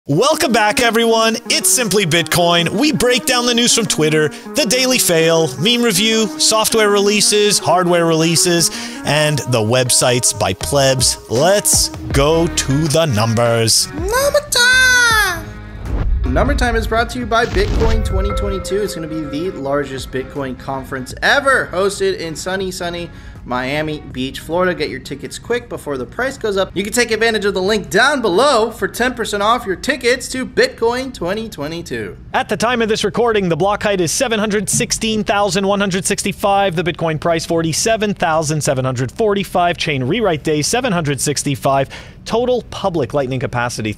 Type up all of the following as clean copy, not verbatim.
Welcome back, everyone. It's Simply Bitcoin. We break down the news from Twitter, the Daily Fail, meme review, software releases, hardware releases, and the websites by plebs. Let's go to the numbers. Number time! Number Time is brought to you by Bitcoin 2022. It's going to be the largest Bitcoin conference ever, hosted in sunny Miami Beach, Florida. Get your tickets quick before the price goes up. You can take advantage of the link down below for 10% off your tickets to Bitcoin 2022. At the time of this recording, the block height is 716,165. The Bitcoin price 47,745. Chain rewrite days 765. Total public Lightning capacity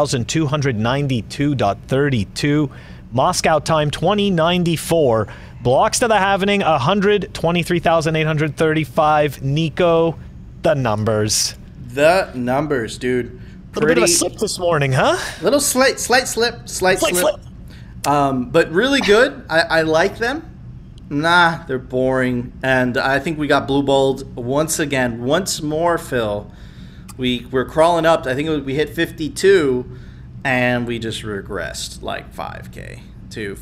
3,292.32. Moscow time 2094. Blocks to the halvening 123,835. Nico, the numbers. The numbers, dude. A little bit of a slip this morning, huh? Little slight slip. But really good. I like them. Nah, they're boring. And I think we got blue balled once more, Phil. We're crawling up. I think we hit 52, and we just regressed like 5K. To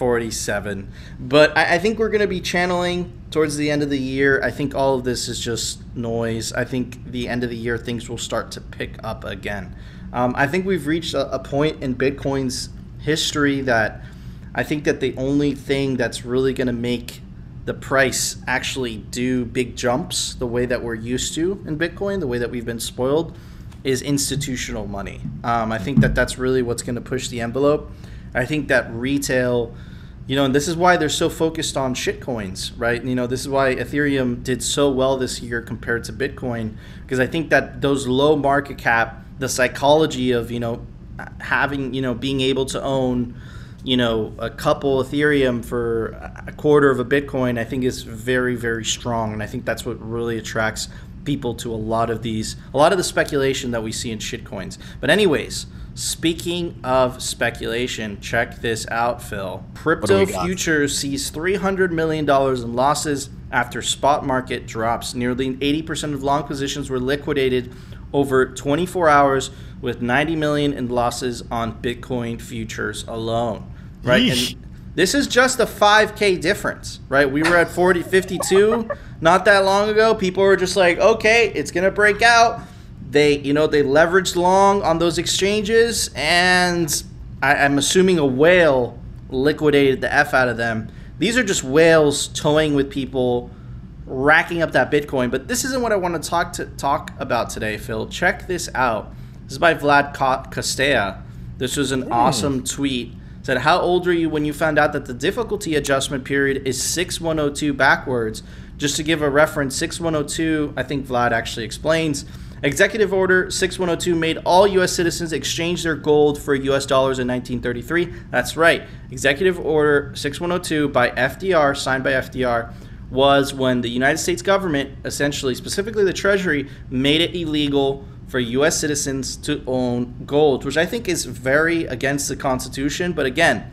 47. But I think we're going to be channeling towards the end of the year. I think all of this is just noise. I think the end of the year things will start to pick up again. I think we've reached a point in Bitcoin's history that I think that the only thing that's really going to make the price actually do big jumps the way that we're used to in Bitcoin, the way that we've been spoiled, is institutional money. I think that that's really what's going to push the envelope. I think that retail, and this is why they're so focused on shitcoins, right? This is why Ethereum did so well this year compared to Bitcoin, because I think that those low market cap, the psychology of, having, being able to own, a couple Ethereum for a quarter of a Bitcoin, I think is very, very strong. And I think that's what really attracts people to a lot of the speculation that we see in shitcoins. But anyways, speaking of speculation, check this out, Phil. Crypto futures sees $300 million in losses after spot market drops. Nearly 80% of long positions were liquidated over 24 hours, with 90 million in losses on Bitcoin futures alone. Right? Yeesh. And this is just a 5K difference, right? We were at 52 not that long ago. People were just like, okay, it's going to break out. They leveraged long on those exchanges, and I'm assuming a whale liquidated the F out of them. These are just whales toying with people, racking up that Bitcoin. But this isn't what I want to talk about today, Phil. Check this out. This is by Vlad Costea. This was an awesome tweet. It said, how old were you when you found out that the difficulty adjustment period is 6102 backwards? Just to give a reference, 6102, I think Vlad actually explains, Executive Order 6102 made all U.S. citizens exchange their gold for U.S. dollars in 1933. That's right. Executive Order 6102 by FDR, signed by FDR, was when the United States government, essentially, specifically the Treasury, made it illegal for U.S. citizens to own gold, which I think is very against the Constitution. But again,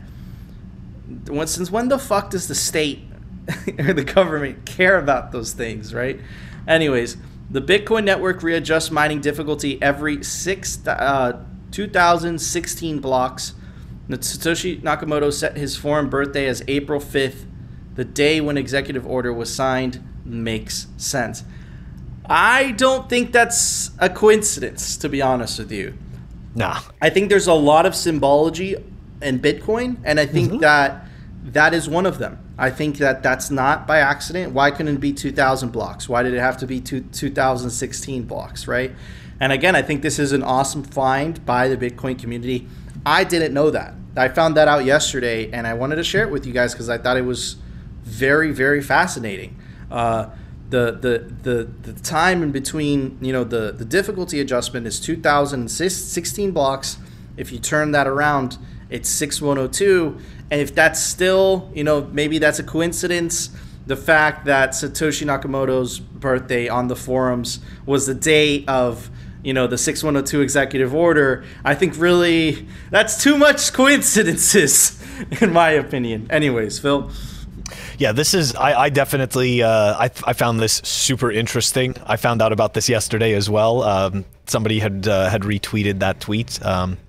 since when the fuck does the state or the government care about those things, right? Anyways, the Bitcoin network readjusts mining difficulty every 2016 blocks. Satoshi Nakamoto set his foreign birthday as April 5th, the day when executive order was signed. Makes sense. I don't think that's a coincidence, to be honest with you. Nah. I think there's a lot of symbology in Bitcoin, and I think that is one of them. I think that that's not by accident. Why couldn't it be 2000 blocks? Why did it have to be 2016 blocks, right? And again, I think this is an awesome find by the Bitcoin community. I didn't know that. I found that out yesterday, and I wanted to share it with you guys because I thought it was very, very fascinating. The time in between, the difficulty adjustment is 2016 blocks. If you turn that around, it's 6102. And if that's still, maybe that's a coincidence, the fact that Satoshi Nakamoto's birthday on the forums was the day of, the 6102 executive order, I think really that's too much coincidences, in my opinion. Anyways, Phil. Yeah, this is, I definitely, I found this super interesting. I found out about this yesterday as well. Somebody had retweeted that tweet.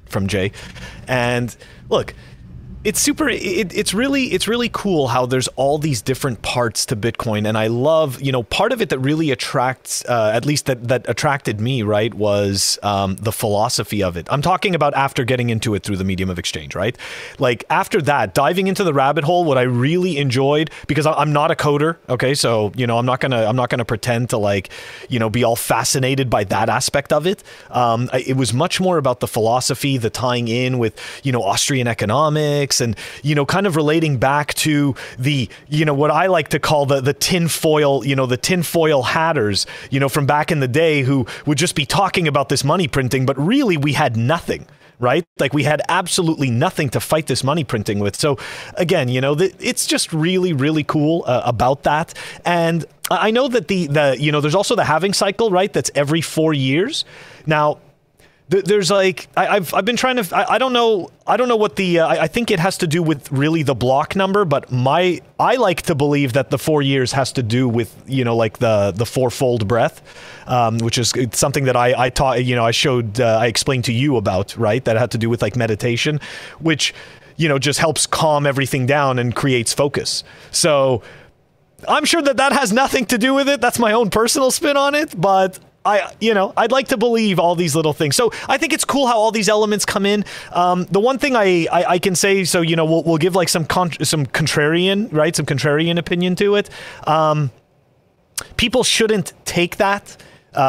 from Jay. And look, it's super. It's really cool how there's all these different parts to Bitcoin, and I love, part of it that really attracts, at least that attracted me, right, was the philosophy of it. I'm talking about after getting into it through the medium of exchange, right? Like after that, diving into the rabbit hole, what I really enjoyed, because I'm not a coder, okay, so I'm not gonna pretend to be all fascinated by that aspect of it. It was much more about the philosophy, the tying in with Austrian economics. And, kind of relating back to the, what I like to call the tinfoil, the tinfoil hatters, from back in the day who would just be talking about this money printing, but really we had nothing. Right? Like we had absolutely nothing to fight this money printing with. So again, it's just really, really cool about that. And I know that there's also the halving cycle, right? That's every 4 years. Now, there's I've been trying to, I don't know what the, I think it has to do with really the block number, but I like to believe that the 4 years has to do with, the fourfold breath, which is something that I taught, I explained to you about, right? That had to do with meditation, which, just helps calm everything down and creates focus. So I'm sure that has nothing to do with it. That's my own personal spin on it, but I'd like to believe all these little things. So I think it's cool how all these elements come in. The one thing I can say, so, we'll give some contrarian, right? Some contrarian opinion to it. People shouldn't take that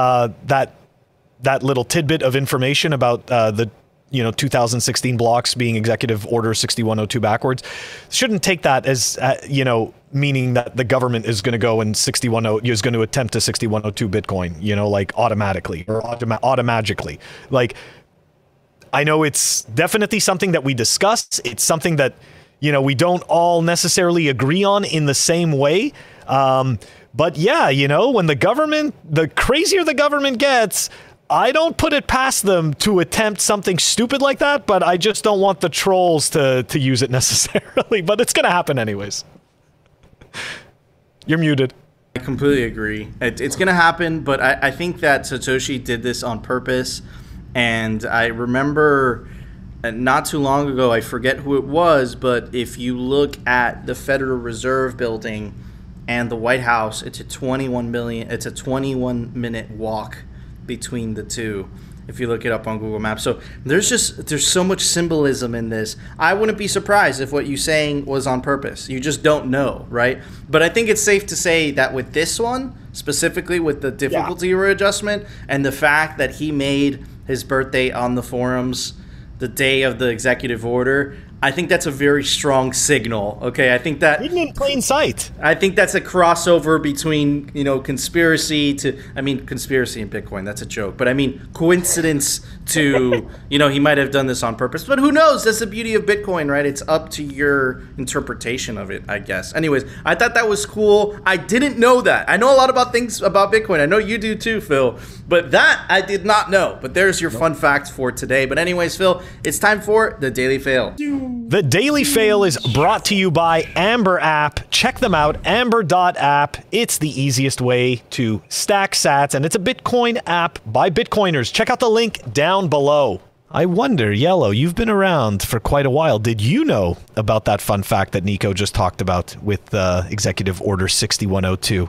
little tidbit of information about the 2016 blocks being Executive Order 6102 backwards. Shouldn't take that as, meaning that the government is going to go and is going to attempt to 6102 Bitcoin, automatically or automagically. I know it's definitely something that we discussed. It's something that, we don't all necessarily agree on in the same way. But yeah, when the crazier the government gets, I don't put it past them to attempt something stupid like that, but I just don't want the trolls to use it necessarily. But it's going to happen anyways. You're muted. I completely agree. It's going to happen, but I think that Satoshi did this on purpose. And I remember not too long ago, I forget who it was, but if you look at the Federal Reserve building and the White House, it's a 21-minute walk between the two, if you look it up on Google Maps. So there's so much symbolism in this. I wouldn't be surprised if what you're saying was on purpose. You just don't know, right? But I think it's safe to say that with this one, specifically with the difficulty readjustment and the fact that he made his birthday on the forums the day of the executive order, I think that's a very strong signal. Okay, I think that hidden in plain sight. I think that's a crossover between conspiracy and Bitcoin. That's a joke, but I mean coincidence to he might have done this on purpose. But who knows? That's the beauty of Bitcoin, right? It's up to your interpretation of it, I guess. Anyways, I thought that was cool. I didn't know that. I know a lot about things about Bitcoin. I know you do too, Phil. But that I did not know. But there's your fun fact for today. But anyways, Phil, it's time for the Daily Fail. The Daily Fail is brought to you by Amber App. Check them out, amber.app. It's the easiest way to stack sats, and it's a Bitcoin app by Bitcoiners. Check out the link down below. I wonder, Yellow, you've been around for quite a while. Did you know about that fun fact that Nico just talked about with Executive Order 6102?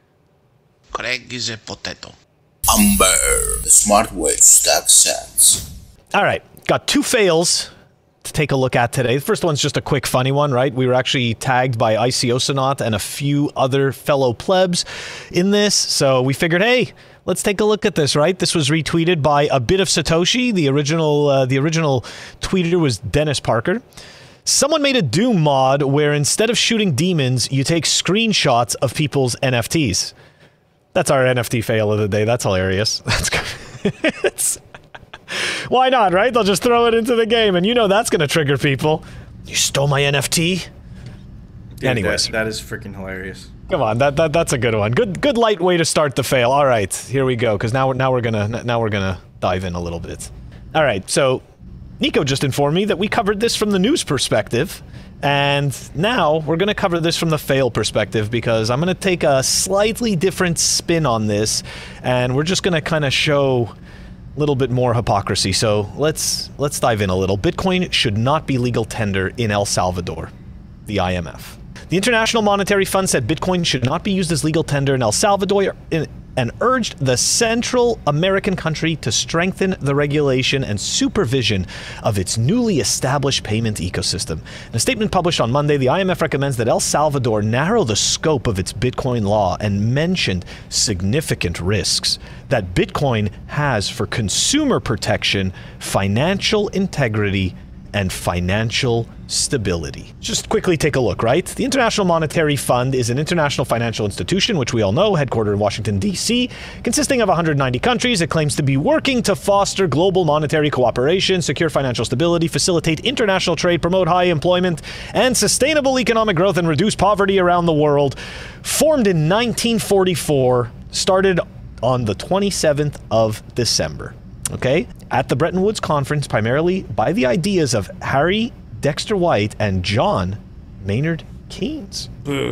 Greg is a potato. Amber, the smart way to stack sats. All right, got two fails to take a look at today. The first one's just a quick funny one, right? We were actually tagged by ICOsanaut and a few other fellow plebs in this, so we figured, hey, let's take a look at this, right? This was retweeted by A Bit of Satoshi. The original tweeter was Dennis Parker. Someone made a Doom mod where instead of shooting demons, you take screenshots of people's NFTs. That's our NFT fail of the day. That's hilarious. That's good. Why not, right? They'll just throw it into the game, and that's going to trigger people. You stole my NFT? Dude, anyways. That is freaking hilarious. Come on, that's a good one. Good light way to start the fail. All right, here we go, because now we're gonna dive in a little bit. All right, so Nico just informed me that we covered this from the news perspective, and now we're going to cover this from the fail perspective, because I'm going to take a slightly different spin on this, and we're just going to kind of show little bit more hypocrisy. So let's dive in a little. Bitcoin should not be legal tender in El Salvador, the IMF. The International Monetary Fund said Bitcoin should not be used as legal tender in El Salvador and urged the Central American country to strengthen the regulation and supervision of its newly established payment ecosystem. In a statement published on Monday, the IMF recommends that El Salvador narrow the scope of its Bitcoin law and mentioned significant risks that Bitcoin has for consumer protection, financial integrity, and financial stability. Just quickly take a look, right? The International Monetary Fund is an international financial institution, which we all know, headquartered in Washington, D.C., consisting of 190 countries. It claims to be working to foster global monetary cooperation, secure financial stability, facilitate international trade, promote high employment and sustainable economic growth, and reduce poverty around the world. Formed in 1944, started on the 27th of December. Okay, at the Bretton Woods Conference, primarily by the ideas of Harry Dexter White and John Maynard Keynes.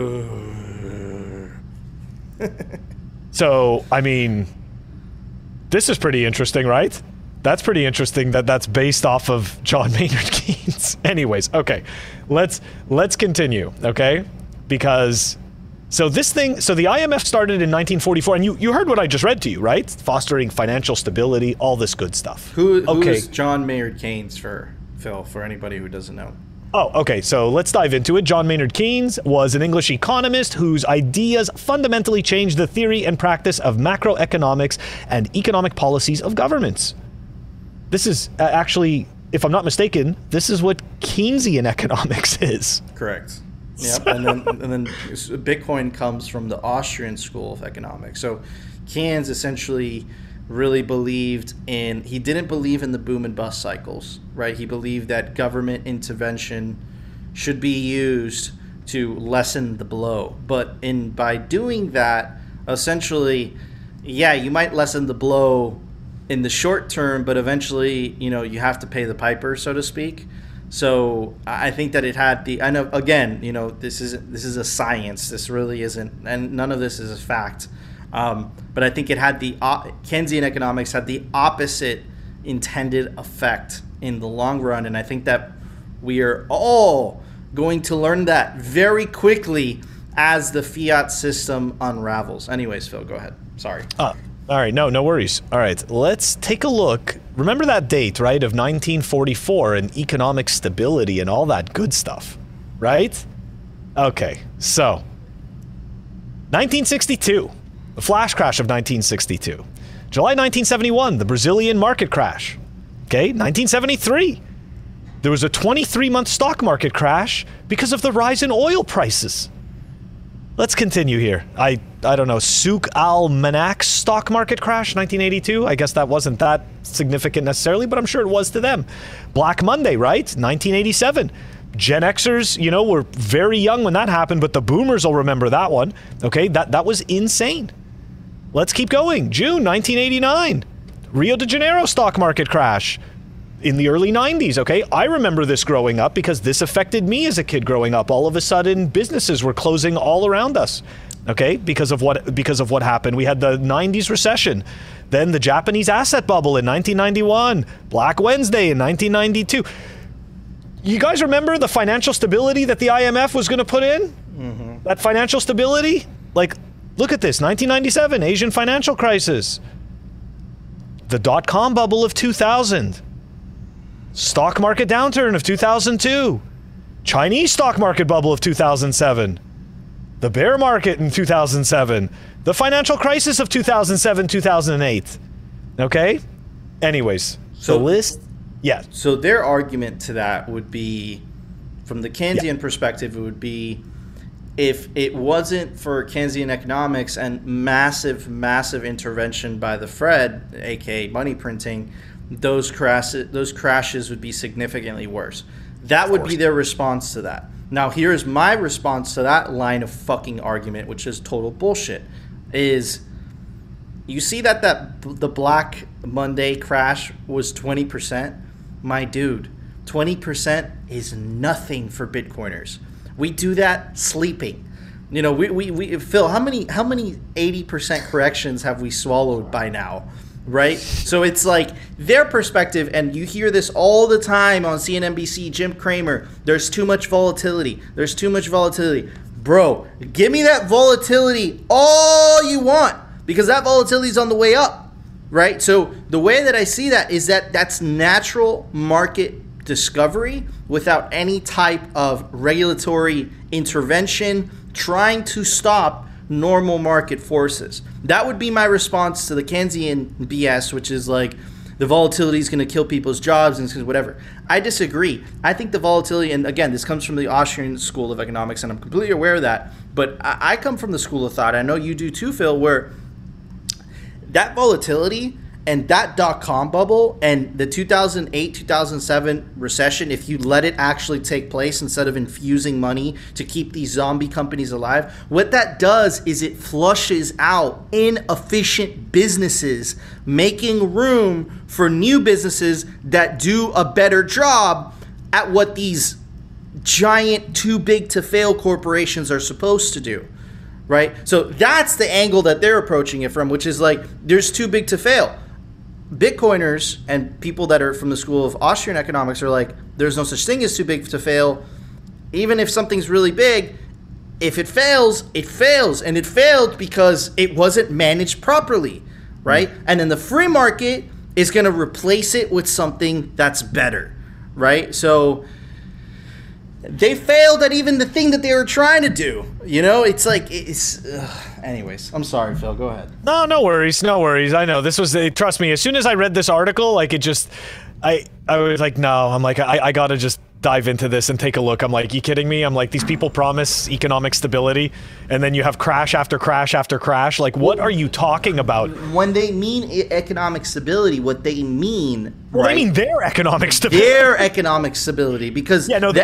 So, I mean, this is pretty interesting, right? That's pretty interesting that that's based off of John Maynard Keynes. Anyways, okay, let's continue, okay? Because so the IMF started in 1944, and you heard what I just read to you, right? Fostering financial stability, all this good stuff. Who is John Maynard Keynes for, Phil, for anybody who doesn't know? Oh, okay, so let's dive into it. John Maynard Keynes was an English economist whose ideas fundamentally changed the theory and practice of macroeconomics and economic policies of governments. This is actually, if I'm not mistaken, this is what Keynesian economics is. Correct. Yep, and then Bitcoin comes from the Austrian school of economics. So Keynes essentially really he didn't believe in the boom and bust cycles, right? He believed that government intervention should be used to lessen the blow. But by doing that, essentially, yeah, you might lessen the blow in the short term, but eventually, you have to pay the piper, so to speak. So I think that it had I know, again, this is a science. This really isn't, and none of this is a fact. But I think it had Keynesian economics had the opposite intended effect in the long run. And I think that we are all going to learn that very quickly as the fiat system unravels. Anyways, Phil, go ahead. Sorry. All right, no worries. All right, let's take a look. Remember that date, right, of 1944 and economic stability and all that good stuff, right? Okay, so 1962, the flash crash of 1962. July 1971, the Brazilian market crash. Okay, 1973, there was a 23-month stock market crash because of the rise in oil prices. Let's continue here. I don't know, Souk Al-Manak's stock market crash, 1982. I guess that wasn't that significant necessarily, but I'm sure it was to them. Black Monday, right? 1987. Gen Xers, were very young when that happened, but the boomers will remember that one. Okay, that was insane. Let's keep going. June 1989. Rio de Janeiro stock market crash. In the early 90s, okay? I remember this growing up because this affected me as a kid growing up. All of a sudden, businesses were closing all around us, okay? Because of what happened. We had the 90s recession, then the Japanese asset bubble in 1991, Black Wednesday in 1992. You guys remember the financial stability that the IMF was going to put in? Mm-hmm. That financial stability? Like, look at this, 1997, Asian financial crisis. The dot-com bubble of 2000. Stock market downturn of 2002. Chinese stock market bubble of 2007. The bear market in 2007. The financial crisis of 2007, 2008. Okay? Anyways, so the list, yeah. So their argument to that would be, from the Keynesian perspective, it would be, if it wasn't for Keynesian economics and massive intervention by the Fed, aka money printing, those crashes would be significantly worse. That would be their response to that. Now, here's my response to that line of fucking argument, which is total bullshit, is you see that the Black Monday crash was 20%? My dude, 20% is nothing for Bitcoiners. We do that sleeping. We Phil, how many 80% corrections have we swallowed by now? right? So it's like their perspective, and you hear this all the time on CNBC, Jim Cramer, there's too much volatility. There's too much volatility. Bro, give me that volatility all you want, because that volatility is on the way up, right? So the way that I see that is that that's natural market discovery without any type of regulatory intervention trying to stop normal market forces. That would be my response to the Keynesian BS, which is like the volatility is going to kill people's jobs and whatever. I disagree. I think the volatility, and again, this comes from the Austrian School of Economics, and I'm completely aware of that, but I come from the school of thought, I know you do too, Phil, where that volatility and that dot-com bubble and the 2008-2007 recession, if you let it actually take place instead of infusing money to keep these zombie companies alive, what that does is it flushes out inefficient businesses, making room for new businesses that do a better job at what these giant, too big to fail corporations are supposed to do. Right? So that's the angle that they're approaching it from, which is like, there's too big to fail. Bitcoiners and people that are from the school of Austrian economics are like, there's no such thing as too big to fail. Even if something's really big, if it fails, it fails. And it failed because it wasn't managed properly, right? And then the free market is going to replace it with something that's better, right? So they failed at even the thing that they were trying to do. You know, it's like, anyways, I'm sorry, Phil, go ahead. No worries. I know this was, trust me, as soon as I read this article, like it just, I was like, no, I'm like, I gotta just dive into this and take a look. I'm like, you kidding me? I'm like, these people promise economic stability and then you have crash after crash after crash. Like, what are you talking about? When they mean economic stability, what they mean, well, right? I mean their economic stability. Their economic stability, because yeah, no, the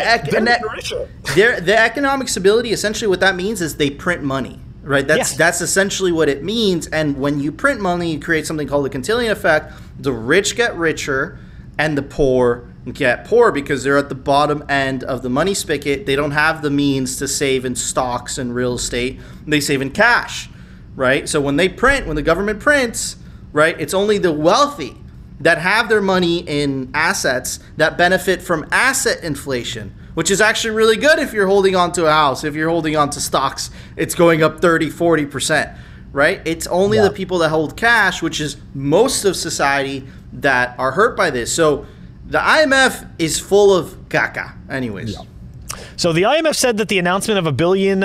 economic stability, essentially what that means is they print money. Right, that's essentially what it means. And when you print money, you create something called the Cantillon effect. The rich get richer, and the poor get poor because they're at the bottom end of the money spigot. They don't have the means to save in stocks and real estate. They save in cash, right? So when they print, when the government prints, right, it's only the wealthy that have their money in assets that benefit from asset inflation, which is actually really good if you're holding on to a house. If you're holding on to stocks, it's going up 30, 40%, right? It's only the people that hold cash, which is most of society, that are hurt by this. So the IMF is full of caca. Anyways. Yeah. So the IMF said that the announcement of a billion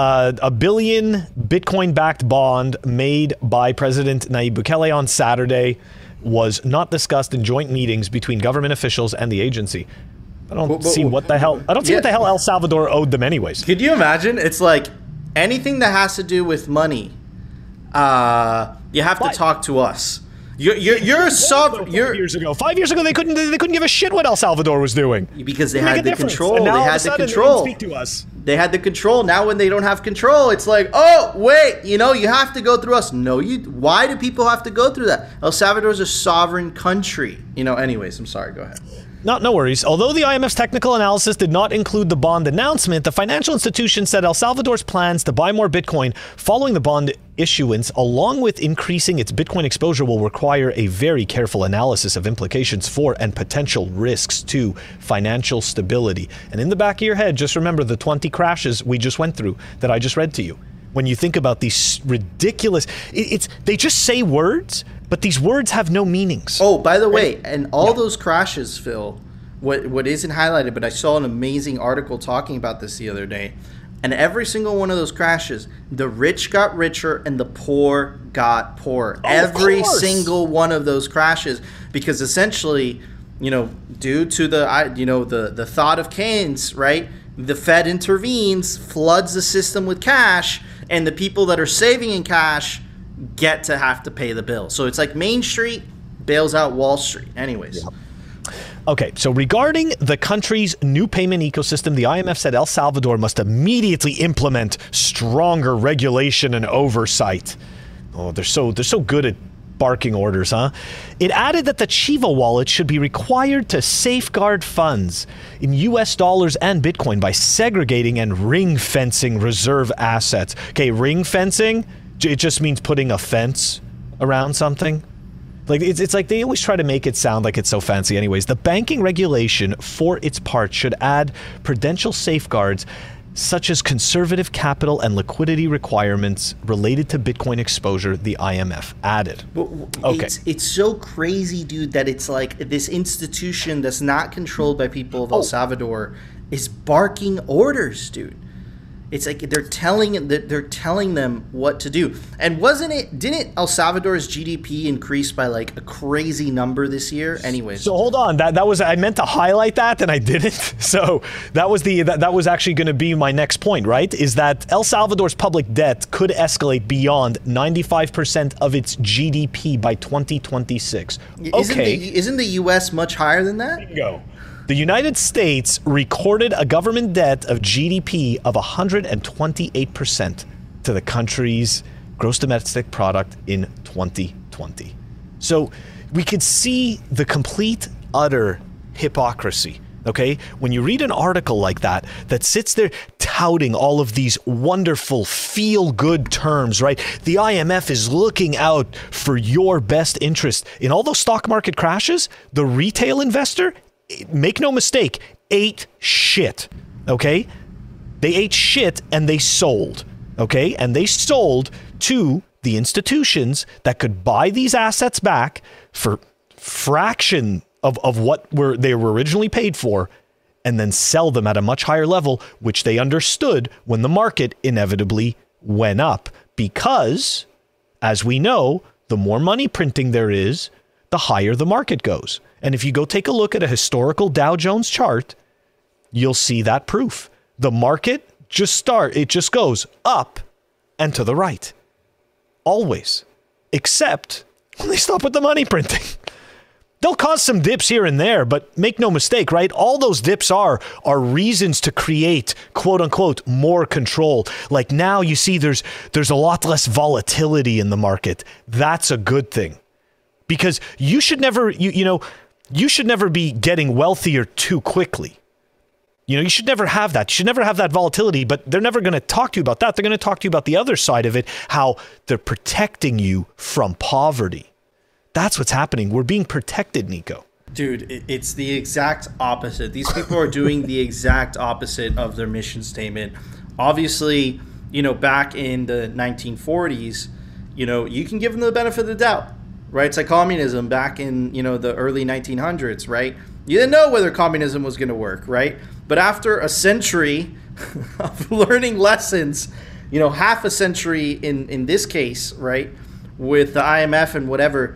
Bitcoin-backed bond made by President Nayib Bukele on Saturday was not discussed in joint meetings between government officials and the agency. I don't see what the hell El Salvador owed them anyways. Could you imagine? It's like anything that has to do with money, you have to talk to us. You're a sovereign. 5 years ago, they couldn't give a shit what El Salvador was doing because they had the control. And now they had the control. They didn't speak to us. They had the control. Now when they don't have control, it's like, oh wait, you have to go through us. No, why do people have to go through that? El Salvador is a sovereign country. Anyways, I'm sorry. Go ahead. No worries. Although the IMF's technical analysis did not include the bond announcement, the financial institution said El Salvador's plans to buy more Bitcoin following the bond issuance, along with increasing its Bitcoin exposure, will require a very careful analysis of implications for and potential risks to financial stability. And in the back of your head, just remember the 20 crashes we just went through that I just read to you. When you think about these ridiculous, they just say words, but these words have no meanings. Oh, by the way, and all those crashes, Phil, what isn't highlighted, but I saw an amazing article talking about this the other day, and every single one of those crashes, the rich got richer and the poor got poorer. Every single one of those crashes, because essentially, due to the thought of Keynes, right? The Fed intervenes, floods the system with cash, and the people that are saving in cash get to have to pay the bill. So it's like Main Street bails out Wall Street. Anyways. Yeah. Okay, so regarding the country's new payment ecosystem, the IMF said El Salvador must immediately implement stronger regulation and oversight. Oh, they're so good at barking orders, huh? It added that the Chiva wallet should be required to safeguard funds in US dollars and Bitcoin by segregating and ring fencing reserve assets. Okay, ring fencing, it just means putting a fence around something. Like it's like they always try to make it sound like it's so fancy. Anyways, the banking regulation, for its part, should add prudential safeguards such as conservative capital and liquidity requirements related to Bitcoin exposure, the IMF added. Okay. It's so crazy, dude, that it's like this institution that's not controlled by people of El Salvador is barking orders, dude. It's like they're telling them what to do. And didn't El Salvador's GDP increase by like a crazy number this year? Anyways. So hold on, that was, I meant to highlight that and I didn't. So that was actually going to be my next point, right? Is that El Salvador's public debt could escalate beyond 95% of its GDP by 2026. Isn't the US much higher than that? Bingo. The United States recorded a government debt of GDP of 128% to the country's gross domestic product in 2020. So we could see the complete, utter hypocrisy, okay? When you read an article like that sits there touting all of these wonderful feel-good terms, right? The IMF is looking out for your best interest. In all those stock market crashes, the retail investor, make no mistake, ate shit, okay? They ate shit and they sold, okay? And they sold to the institutions that could buy these assets back for fraction of what they were originally paid for and then sell them at a much higher level, which they understood when the market inevitably went up. Because, as we know, the more money printing there is, the higher the market goes. And if you go take a look at a historical Dow Jones chart, you'll see that proof. The market just goes up and to the right. Always. Except when they stop with the money printing. They'll cause some dips here and there, but make no mistake, right? All those dips are reasons to create, quote unquote, more control. Like now you see there's a lot less volatility in the market. That's a good thing. Because you should never, you should never be getting wealthier too quickly. You should never have that. You should never have that volatility, but they're never going to talk to you about that. They're going to talk to you about the other side of it, how they're protecting you from poverty. That's what's happening. We're being protected, Nico. Dude, it's the exact opposite. These people are doing the exact opposite of their mission statement. Obviously, back in the 1940s, you can give them the benefit of the doubt. Right, it's like communism back in the early 1900s, right? You didn't know whether communism was going to work, right? But after a century of learning lessons, half a century in this case, right, with the IMF and whatever,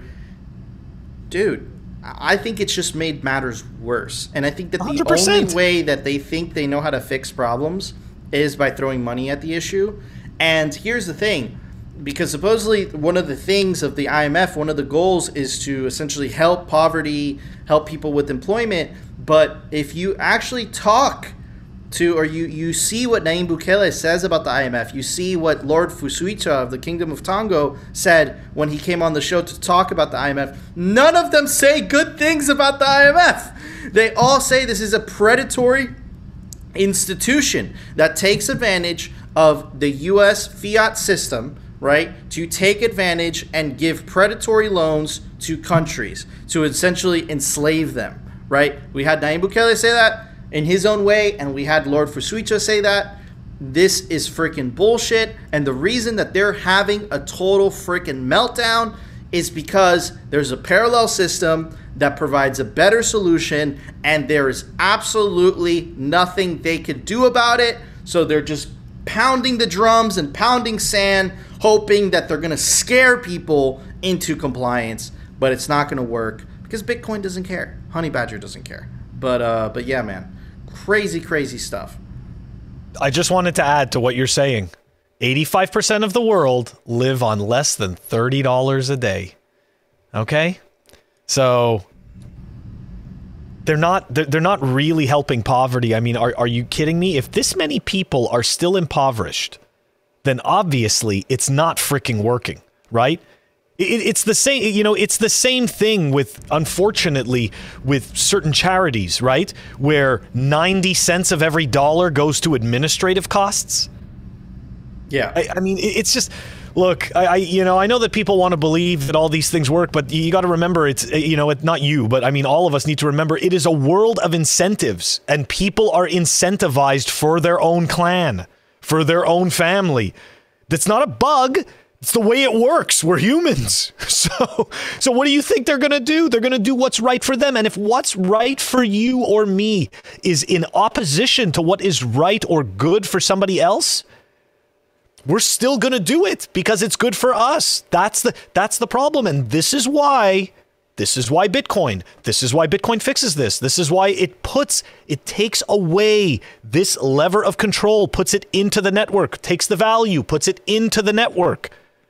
dude, I think it's just made matters worse. And I think that the 100%. only way that they think they know how to fix problems is by throwing money at the issue. And here's the thing. Because supposedly one of the things of the IMF, one of the goals is to essentially help poverty, help people with employment. But if you actually talk to, or you see what Nayib Bukele says about the IMF, you see what Lord Fusuita of the Kingdom of Tongo said when he came on the show to talk about the IMF, none of them say good things about the IMF. They all say this is a predatory institution that takes advantage of the U.S. fiat system, right, to take advantage and give predatory loans to countries to essentially enslave them, right? We had Nayib Bukele say that in his own way, and we had Lord Fusuita say that. This is freaking bullshit, and the reason that they're having a total freaking meltdown is because there's a parallel system that provides a better solution, and there is absolutely nothing they could do about it, so they're just pounding the drums and pounding sand, hoping that they're going to scare people into compliance, but it's not going to work because Bitcoin doesn't care. Honey Badger doesn't care. But yeah, man, crazy stuff. I just wanted to add to what you're saying. 85% of the world live on less than $30 a day. Okay? So they're not really helping poverty. I mean, are you kidding me? If this many people are still impoverished, then obviously it's not freaking working, right? It's the same, it's the same thing with, unfortunately, with certain charities, right? Where 90 cents of every dollar goes to administrative costs. Yeah. I mean, it's just, Look, I know that people want to believe that all these things work, but you got to remember it's not you, but I mean, all of us need to remember it is a world of incentives, and people are incentivized for their own clan, for their own family. That's not a bug. It's the way it works. We're humans. So what do you think they're going to do? They're going to do what's right for them. And if what's right for you or me is in opposition to what is right or good for somebody else, we're still going to do it because it's good for us. That's the problem. And this is why Bitcoin fixes this. This is why it takes away this lever of control, puts it into the network, takes the value, puts it into the network.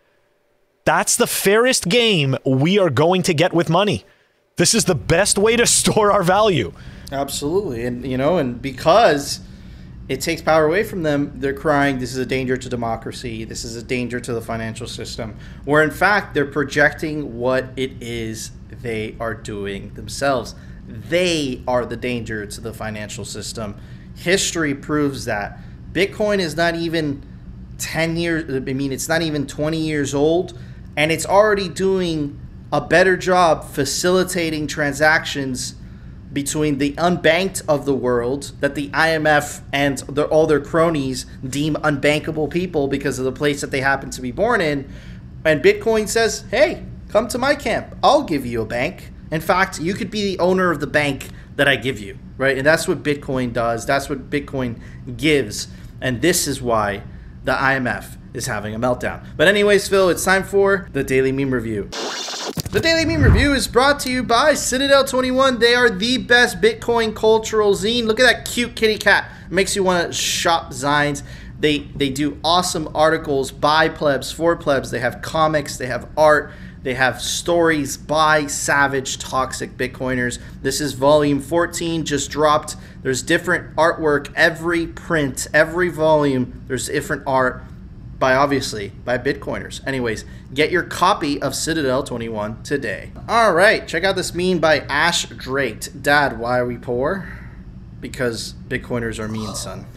That's the fairest game we are going to get with money. This is the best way to store our value. Absolutely. And because it takes power away from them, they're crying, this is a danger to democracy, this is a danger to the financial system, where in fact they're projecting what it is they are doing themselves. They are the danger to the financial system. History proves that. Bitcoin is not even 10 years, it's not even 20 years old, and it's already doing a better job facilitating transactions between the unbanked of the world that the IMF and all their cronies deem unbankable people because of the place that they happen to be born in. And Bitcoin says, hey, come to my camp. I'll give you a bank. In fact, you could be the owner of the bank that I give you, right? And that's what Bitcoin does. That's what Bitcoin gives. And this is why the IMF is having a meltdown. But anyways, Phil, it's time for the Daily Meme Review. The Daily Meme Review is brought to you by Citadel 21. They are the best Bitcoin cultural zine. Look at that cute kitty cat. It makes you want to shop zines. They do awesome articles by plebs, for plebs. They have comics, they have art, they have stories by savage, toxic Bitcoiners. This is volume 14, just dropped. There's different artwork, every print, every volume, there's different art by Bitcoiners. Anyways, get your copy of Citadel 21 today. All right, check out this meme by Ash Drake. Dad, why are we poor? Because Bitcoiners are mean, son.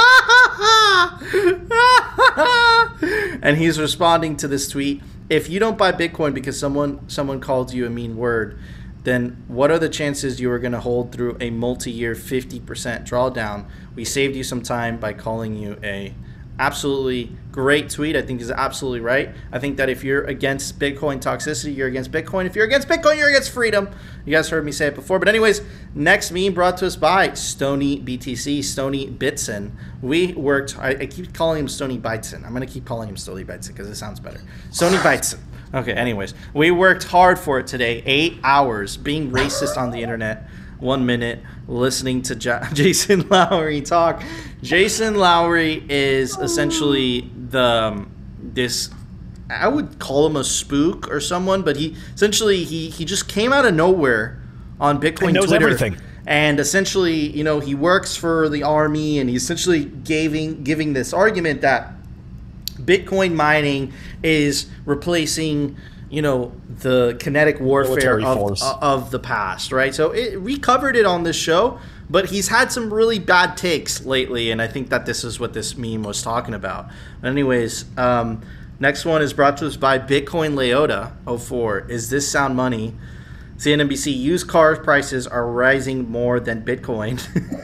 And he's responding to this tweet. If you don't buy Bitcoin because someone called you a mean word, then what are the chances you are going to hold through a multi-year 50% drawdown? We saved you some time by calling you a absolutely great tweet. I think is absolutely right. I think that if you're against Bitcoin toxicity, you're against Bitcoin. If you're against Bitcoin, you're against freedom. You guys heard me say it before. But anyways, next meme brought to us by Stony BTC, Stony Bitson. We worked, I keep calling him Stony Bitson. I'm going to keep calling him Stony Bitson because it sounds better. Stony Bitson. Okay, anyways, we worked hard for it today. 8 hours being racist on the internet. 1 minute listening to Jason Lowery talk. Jason Lowery is essentially this, I would call him a spook or someone, but he just came out of nowhere on Bitcoin he knows Twitter. Everything. And essentially, he works for the army, and he's essentially giving this argument that Bitcoin mining is replacing the kinetic warfare of the past, right? So we covered it on this show, but he's had some really bad takes lately, and I think that this is what this meme was talking about. But anyways, next one is brought to us by Bitcoin Leota 04. Is this sound money? CNBC, used car prices are rising more than Bitcoin.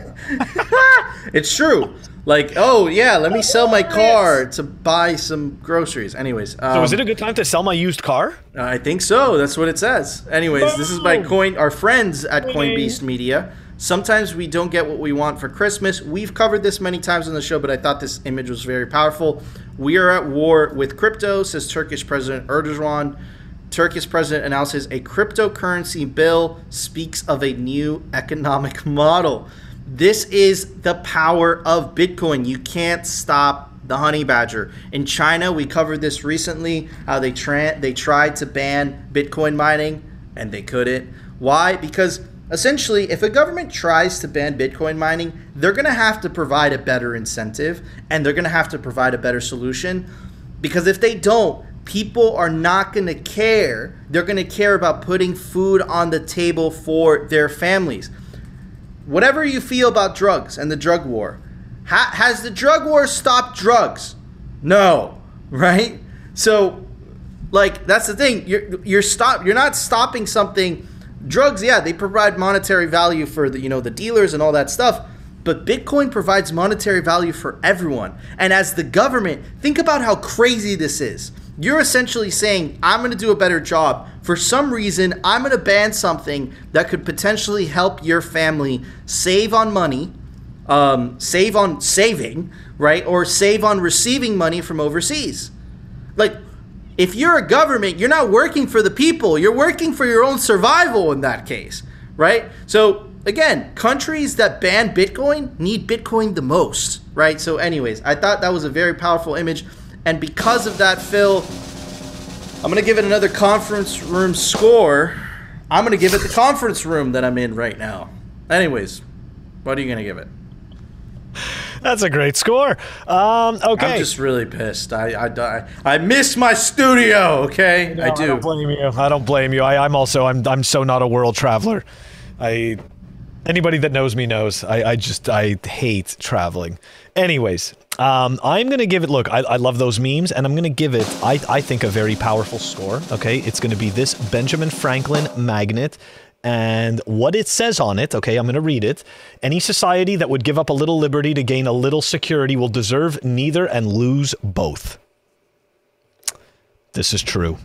It's true. Like, oh, yeah, let me sell my car to buy some groceries. Anyways. So is it a good time to sell my used car? I think so. That's what it says. Anyways, this is by our friends at Coinbeast Media. Sometimes we don't get what we want for Christmas. We've covered this many times on the show, but I thought this image was very powerful. We are at war with crypto, says Turkish President Erdogan. Turkish president announces a cryptocurrency bill, speaks of a new economic model. This is the power of Bitcoin. You can't stop the honey badger. In China, we covered this recently, how they tried to ban Bitcoin mining, and they couldn't. Why? Because essentially, if a government tries to ban Bitcoin mining, they're going to have to provide a better incentive, and they're going to have to provide a better solution. Because if they don't, people are not going to care. They're going to care about putting food on the table for their families. Whatever you feel about drugs and the drug war, has the drug war stopped drugs? No, right? So, like, that's the thing. You're not stopping something. Drugs, yeah, they provide monetary value for the dealers and all that stuff. But Bitcoin provides monetary value for everyone. And as the government, think about how crazy this is. You're essentially saying, I'm going to do a better job. For some reason, I'm going to ban something that could potentially help your family save on money, save on saving, right? Or save on receiving money from overseas. Like, if you're a government, you're not working for the people. You're working for your own survival in that case, right? So, again, countries that ban Bitcoin need Bitcoin the most, right? So anyways, I thought that was a very powerful image. And because of that, Phil, I'm going to give it another conference room score. I'm going to give it the conference room that I'm in right now. Anyways, what are you going to give it? That's a great score. Okay. I'm just really pissed. I miss my studio, okay? No, I do. I don't blame you. I don't blame you. I'm so not a world traveler. Anybody that knows me knows I hate traveling. Anyways, I'm going to give it, look, I love those memes, and I'm going to give it, I think, a very powerful score, okay? It's going to be this Benjamin Franklin magnet, and what it says on it, okay, I'm going to read it. Any society that would give up a little liberty to gain a little security will deserve neither and lose both. This is true.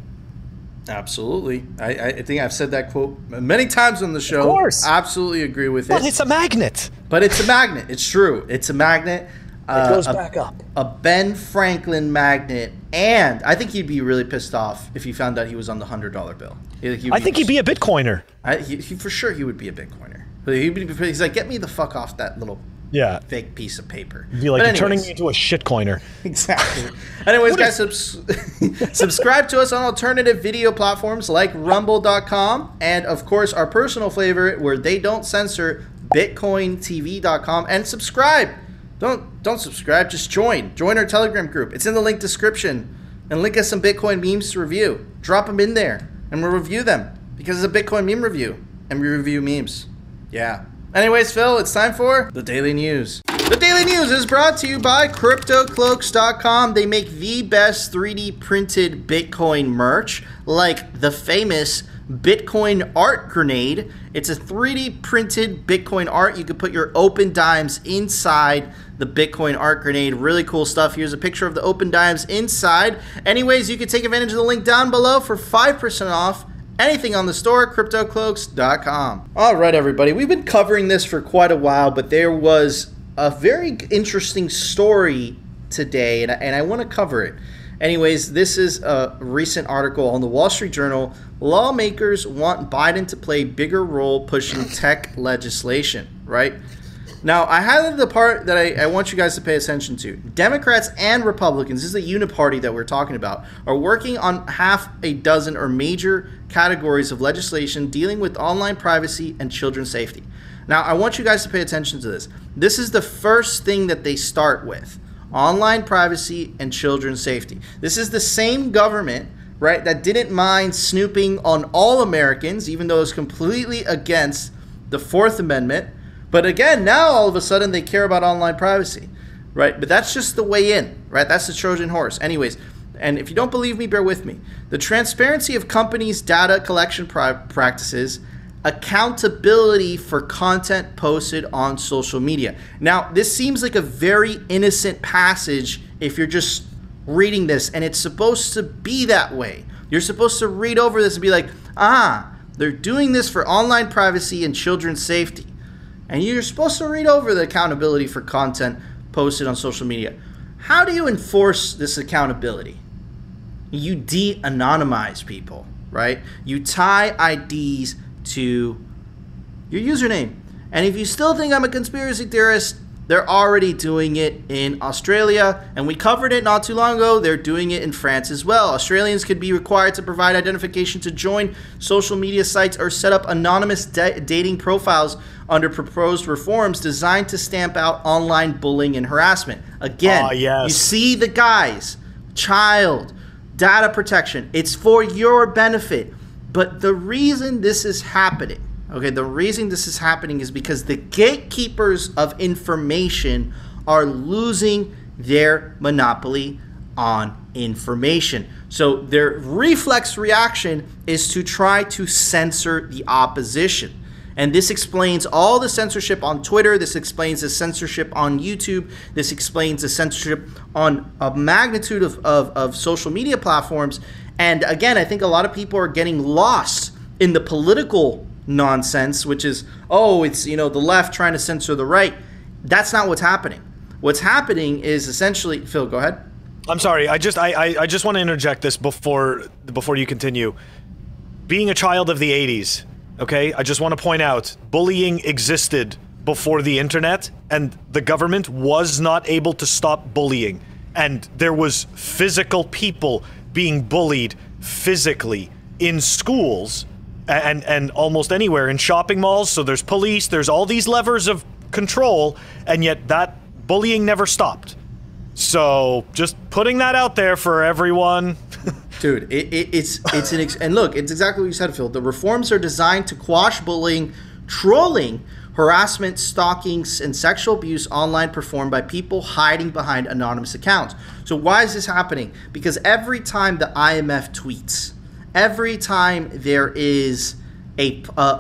Absolutely. I think I've said that quote many times on the show. Of course. Absolutely agree with it. But it's a magnet. But it's a magnet. It's true. It's a magnet. It goes back up. A Ben Franklin magnet. And I think he'd be really pissed off if he found out he was on the $100 bill. I think he'd be a Bitcoiner. For sure he would be a Bitcoiner. But he's like, get me the fuck off that little fake piece of paper. You'd be like, you're turning me into a shitcoiner. Exactly. Anyways, guys, subscribe to us on alternative video platforms like rumble.com, and of course our personal favorite where they don't censor, bitcointv.com, and subscribe. Don't subscribe, just join our Telegram group. It's in the link description, and link us some Bitcoin memes to review. Drop them in there and we'll review them because it's a Bitcoin meme review and we review memes. Yeah. Anyways, Phil, it's time for the Daily News. The Daily News is brought to you by CryptoCloaks.com. They make the best 3D printed Bitcoin merch, like the famous Bitcoin art grenade. It's a 3D printed Bitcoin art. You can put your open dimes inside the Bitcoin art grenade. Really cool stuff. Here's a picture of the open dimes inside. Anyways, you can take advantage of the link down below for 5% off anything on the store, CryptoCloaks.com. All right, everybody. We've been covering this for quite a while, but there was a very interesting story today, and I want to cover it. Anyways, this is a recent article on the Wall Street Journal. Lawmakers want Biden to play bigger role pushing tech legislation, right? Now, I highlighted the part that I want you guys to pay attention to. Democrats and Republicans, this is the uniparty that we're talking about, are working on half a dozen or major categories of legislation dealing with online privacy and children's safety. Now, I want you guys to pay attention to this. This is the first thing that they start with. Online privacy and children's safety. This is the same government, right, that didn't mind snooping on all Americans, even though it's completely against the Fourth Amendment. But again, now all of a sudden they care about online privacy, right? But that's just the way in, right? That's the Trojan horse. Anyways, and if you don't believe me, bear with me. The transparency of companies' data collection practices, accountability for content posted on social media. Now, this seems like a very innocent passage if you're just reading this, and it's supposed to be that way. You're supposed to read over this and be like, they're doing this for online privacy and children's safety. And you're supposed to read over the accountability for content posted on social media. How do you enforce this accountability? You de-anonymize people, right? You tie IDs to your username. And if you still think I'm a conspiracy theorist, they're already doing it in Australia, and we covered it not too long ago. They're doing it in France as well. Australians could be required to provide identification to join social media sites or set up anonymous dating profiles under proposed reforms designed to stamp out online bullying and harassment. Again, you see the guys, child, data protection. It's for your benefit. But the reason this is happening, the reason this is happening is because the gatekeepers of information are losing their monopoly on information. So their reflex reaction is to try to censor the opposition. And this explains all the censorship on Twitter. This explains the censorship on YouTube. This explains the censorship on a magnitude of social media platforms. And again, I think a lot of people are getting lost in the political nonsense, which is, oh, it's, you know, the left trying to censor the right. That's not what's happening. What's happening is essentially, Phil, go ahead. I'm sorry. I just want to interject this before you continue. Being a child of the 80s, okay, I just want to point out, bullying existed before the internet, and the government was not able to stop bullying. And there was physical people being bullied physically in schools and almost anywhere, in shopping malls. So there's police, there's all these levers of control, and yet that bullying never stopped. So just putting that out there for everyone. Dude, and look, it's exactly what you said, Phil. The reforms are designed to quash bullying, trolling, harassment, stalking, and sexual abuse online performed by people hiding behind anonymous accounts. So why is this happening? Because every time the IMF tweets, every time there is a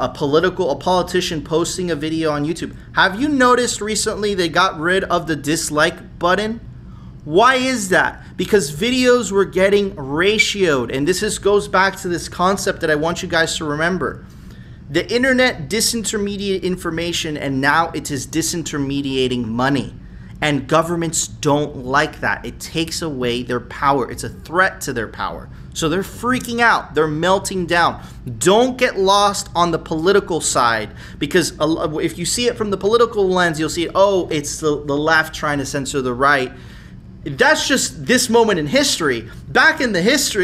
politician posting a video on YouTube, have you noticed recently they got rid of the dislike button? Why is that? Because videos were getting ratioed, and this goes back to this concept that I want you guys to remember. The internet disintermediated information, and now it is disintermediating money. And governments don't like that. It takes away their power. It's a threat to their power. So they're freaking out. They're melting down. Don't get lost on the political side, because if you see it from the political lens, you'll see, oh, it's the left trying to censor the right. That's just this moment in history. Back in the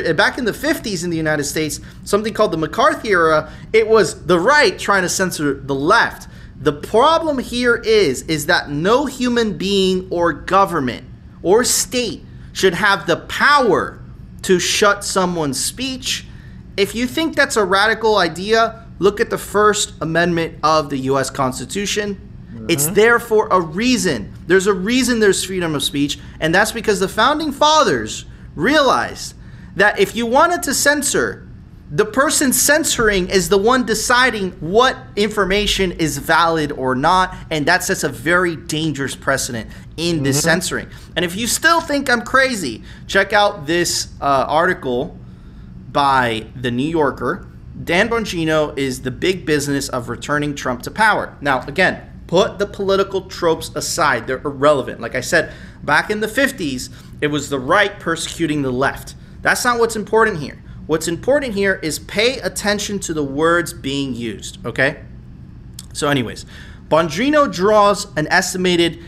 50s in the United States, something called the McCarthy era, it was the right trying to censor the left. The problem here is that no human being or government or state should have the power to shut someone's speech. If you think that's a radical idea, look at the First Amendment of the U.S. Constitution. It's there for a reason. There's a reason there's freedom of speech, and that's because the Founding Fathers realized that if you wanted to censor, the person censoring is the one deciding what information is valid or not, and that sets a very dangerous precedent in this censoring. And if you still think I'm crazy, check out this article by The New Yorker. Dan Bongino is the big business of returning Trump to power. Now, again, put the political tropes aside. They're irrelevant. Like I said, back in the 50s, it was the right persecuting the left. That's not what's important here. What's important here is pay attention to the words being used, okay? So anyways, Bongino draws an estimated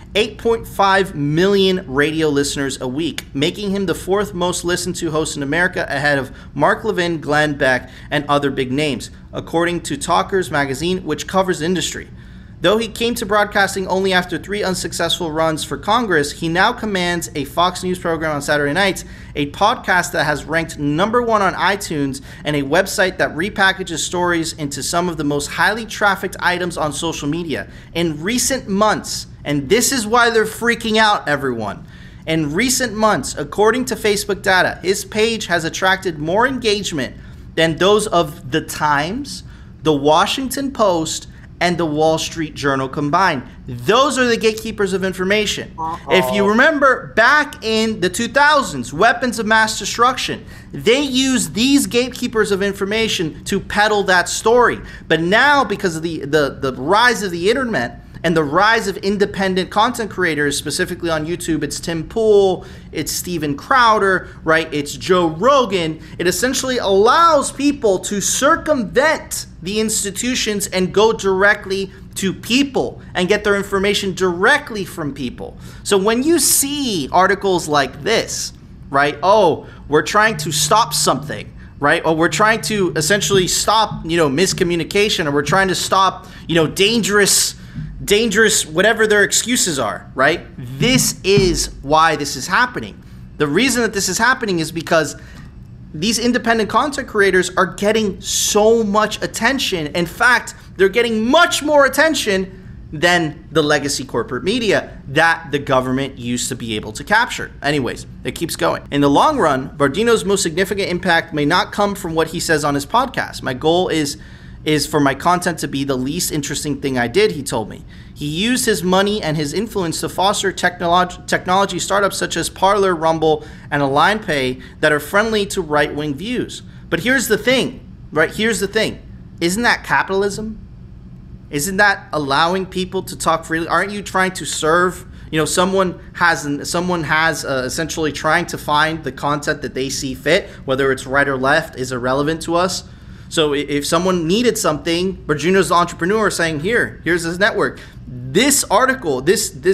8.5 million radio listeners a week, making him the fourth most listened to host in America, ahead of Mark Levin, Glenn Beck, and other big names, according to Talkers magazine, which covers the industry. Though he came to broadcasting only after 3 unsuccessful runs for Congress, he now commands a Fox News program on Saturday nights, a podcast that has ranked #1 on iTunes, and a website that repackages stories into some of the most highly trafficked items on social media. In recent months, and this is why they're freaking out, everyone. In recent months, according to Facebook data, his page has attracted more engagement than those of The Times, The Washington Post, and the Wall Street Journal combined. Those are the gatekeepers of information. If you remember back in the 2000s, weapons of mass destruction, they used these gatekeepers of information to peddle that story. But now, because of the rise of the internet and the rise of independent content creators, specifically on YouTube, it's Tim Pool, it's Steven Crowder, right? It's Joe Rogan. It essentially allows people to circumvent the institutions and go directly to people and get their information directly from people. So when you see articles like this, right? Oh, we're trying to stop something, right? Or we're trying to essentially stop, miscommunication, or we're trying to stop, dangerous, whatever their excuses are, right? This is why this is happening. The reason that this is happening is because these independent content creators are getting so much attention. In fact, they're getting much more attention than the legacy corporate media that the government used to be able to capture. Anyways, it keeps going. In the long run, Bardino's most significant impact may not come from what he says on his podcast. My goal is for my content to be the least interesting thing I did, he told me. He used his money and his influence to foster technology startups such as Parler, Rumble, and AlignPay that are friendly to right-wing views. But here's the thing, right? Here's the thing. Isn't that capitalism? Isn't that allowing people to talk freely? Aren't you trying to serve? You know, someone has essentially trying to find the content that they see fit, whether it's right or left, is irrelevant to us. So if someone needed something, Bardino's the entrepreneur saying, here's his network. This article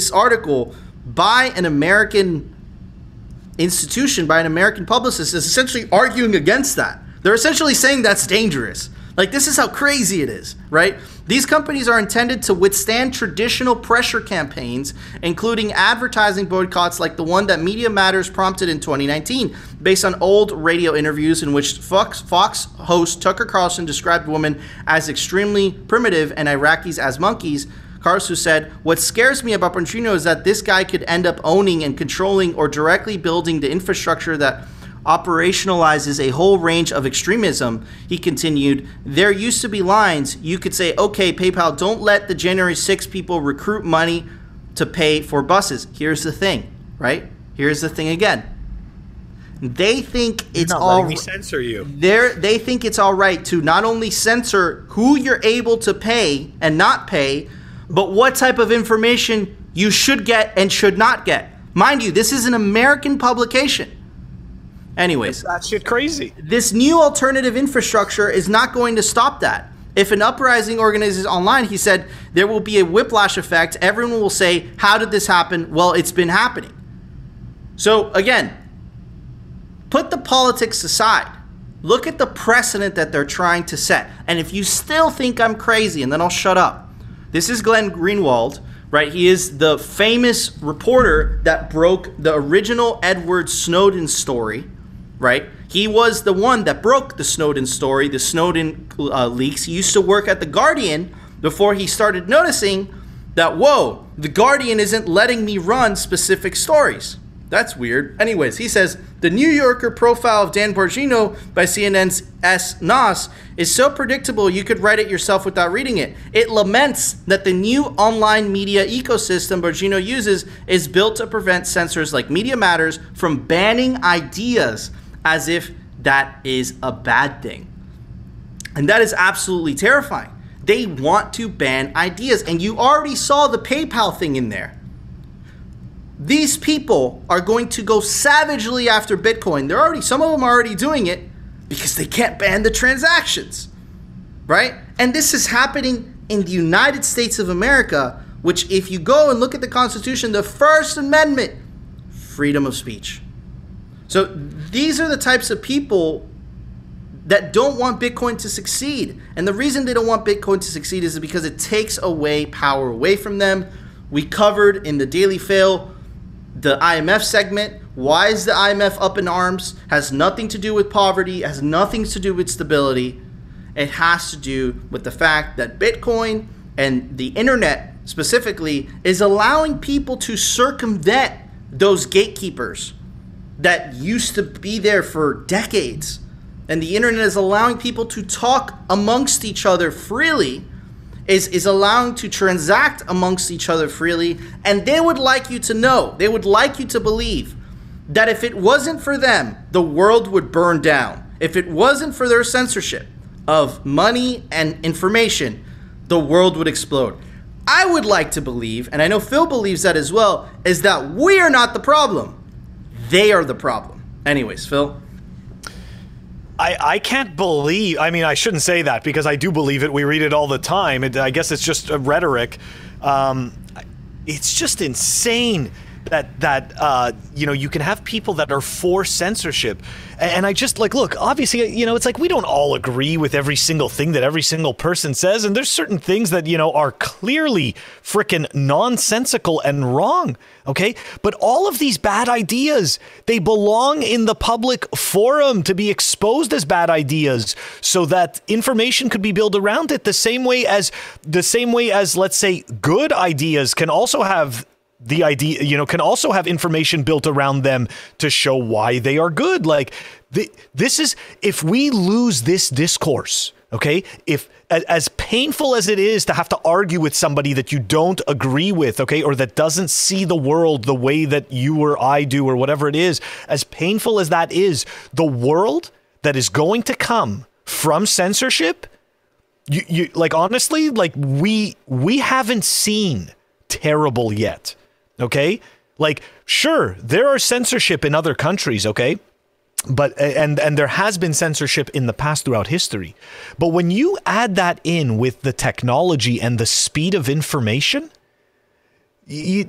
by an American institution, by an American publicist, is essentially arguing against that. They're essentially saying that's dangerous. Like, this is how crazy it is, right? These companies are intended to withstand traditional pressure campaigns, including advertising boycotts like the one that Media Matters prompted in 2019, based on old radio interviews in which Fox host Tucker Carlson described women as extremely primitive and Iraqis as monkeys. Carlson said, "What scares me about Bardino is that this guy could end up owning and controlling or directly building the infrastructure that operationalizes a whole range of extremism." He continued, "There used to be lines. You could say, okay, PayPal, don't let the January 6 people recruit money to pay for buses." Here's the thing, right? Here's the thing again. They think it's all right. Censor you. They think it's all right to not only censor who you're able to pay and not pay, but what type of information you should get and should not get. Mind you, this is an American publication. Anyways, that shit crazy. This new alternative infrastructure is not going to stop that. If an uprising organizes online, he said, there will be a whiplash effect. Everyone will say, how did this happen? Well, it's been happening. So again, put the politics aside. Look at the precedent that they're trying to set. And if you still think I'm crazy, and then I'll shut up. This is Glenn Greenwald, right? He is the famous reporter that broke the original Edward Snowden story, right? He was the one that broke the Snowden story, the Snowden leaks. He used to work at The Guardian before he started noticing that, whoa, The Guardian isn't letting me run specific stories. That's weird. Anyways, he says, the New Yorker profile of Dan Bongino by CNN's S. Nas is so predictable you could write it yourself without reading it. It laments that the new online media ecosystem Bongino uses is built to prevent censors like Media Matters from banning ideas as if that is a bad thing. And that is absolutely terrifying. They want to ban ideas, and you already saw the PayPal thing in there. These people are going to go savagely after Bitcoin. Some of them are already doing it because they can't ban the transactions, right? And this is happening in the United States of America, which if you go and look at the Constitution, the First Amendment, freedom of speech. So these are the types of people that don't want Bitcoin to succeed. And the reason they don't want Bitcoin to succeed is because it takes away power away from them. We covered in the Daily Fail the IMF segment. Why is the IMF up in arms? Has nothing to do with poverty, has nothing to do with stability. It has to do with the fact that Bitcoin and the internet specifically is allowing people to circumvent those gatekeepers that used to be there for decades. And the internet is allowing people to talk amongst each other freely, is allowing to transact amongst each other freely. And they would like you to know, they would like you to believe that if it wasn't for them, the world would burn down. If it wasn't for their censorship of money and information, the world would explode. I would like to believe, and I know Phil believes that as well, is that we are not the problem. They are the problem. Anyways, Phil. I can't believe, I mean, I shouldn't say that because I do believe it. We read it all the time. I guess it's just a rhetoric. It's just insane that you can have people that are for censorship, and I just like, look, obviously, it's like we don't all agree with every single thing that every single person says, and there's certain things that are clearly freaking nonsensical and wrong, okay? But all of these bad ideas, they belong in the public forum to be exposed as bad ideas, so that information could be built around it, the same way as let's say good ideas can also have the idea, can also have information built around them to show why they are good. Like this is, if we lose this discourse, okay, if as painful as it is to have to argue with somebody that you don't agree with, okay, or that doesn't see the world the way that you or I do, or whatever it is, as painful as that is, the world that is going to come from censorship, you like, honestly, like we haven't seen terrible yet. Okay, like, sure, there are censorship in other countries, okay, but and there has been censorship in the past throughout history, but when you add that in with the technology and the speed of information, we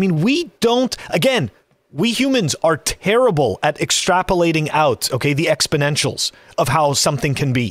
humans are terrible at extrapolating out, okay, the exponentials of how something can be.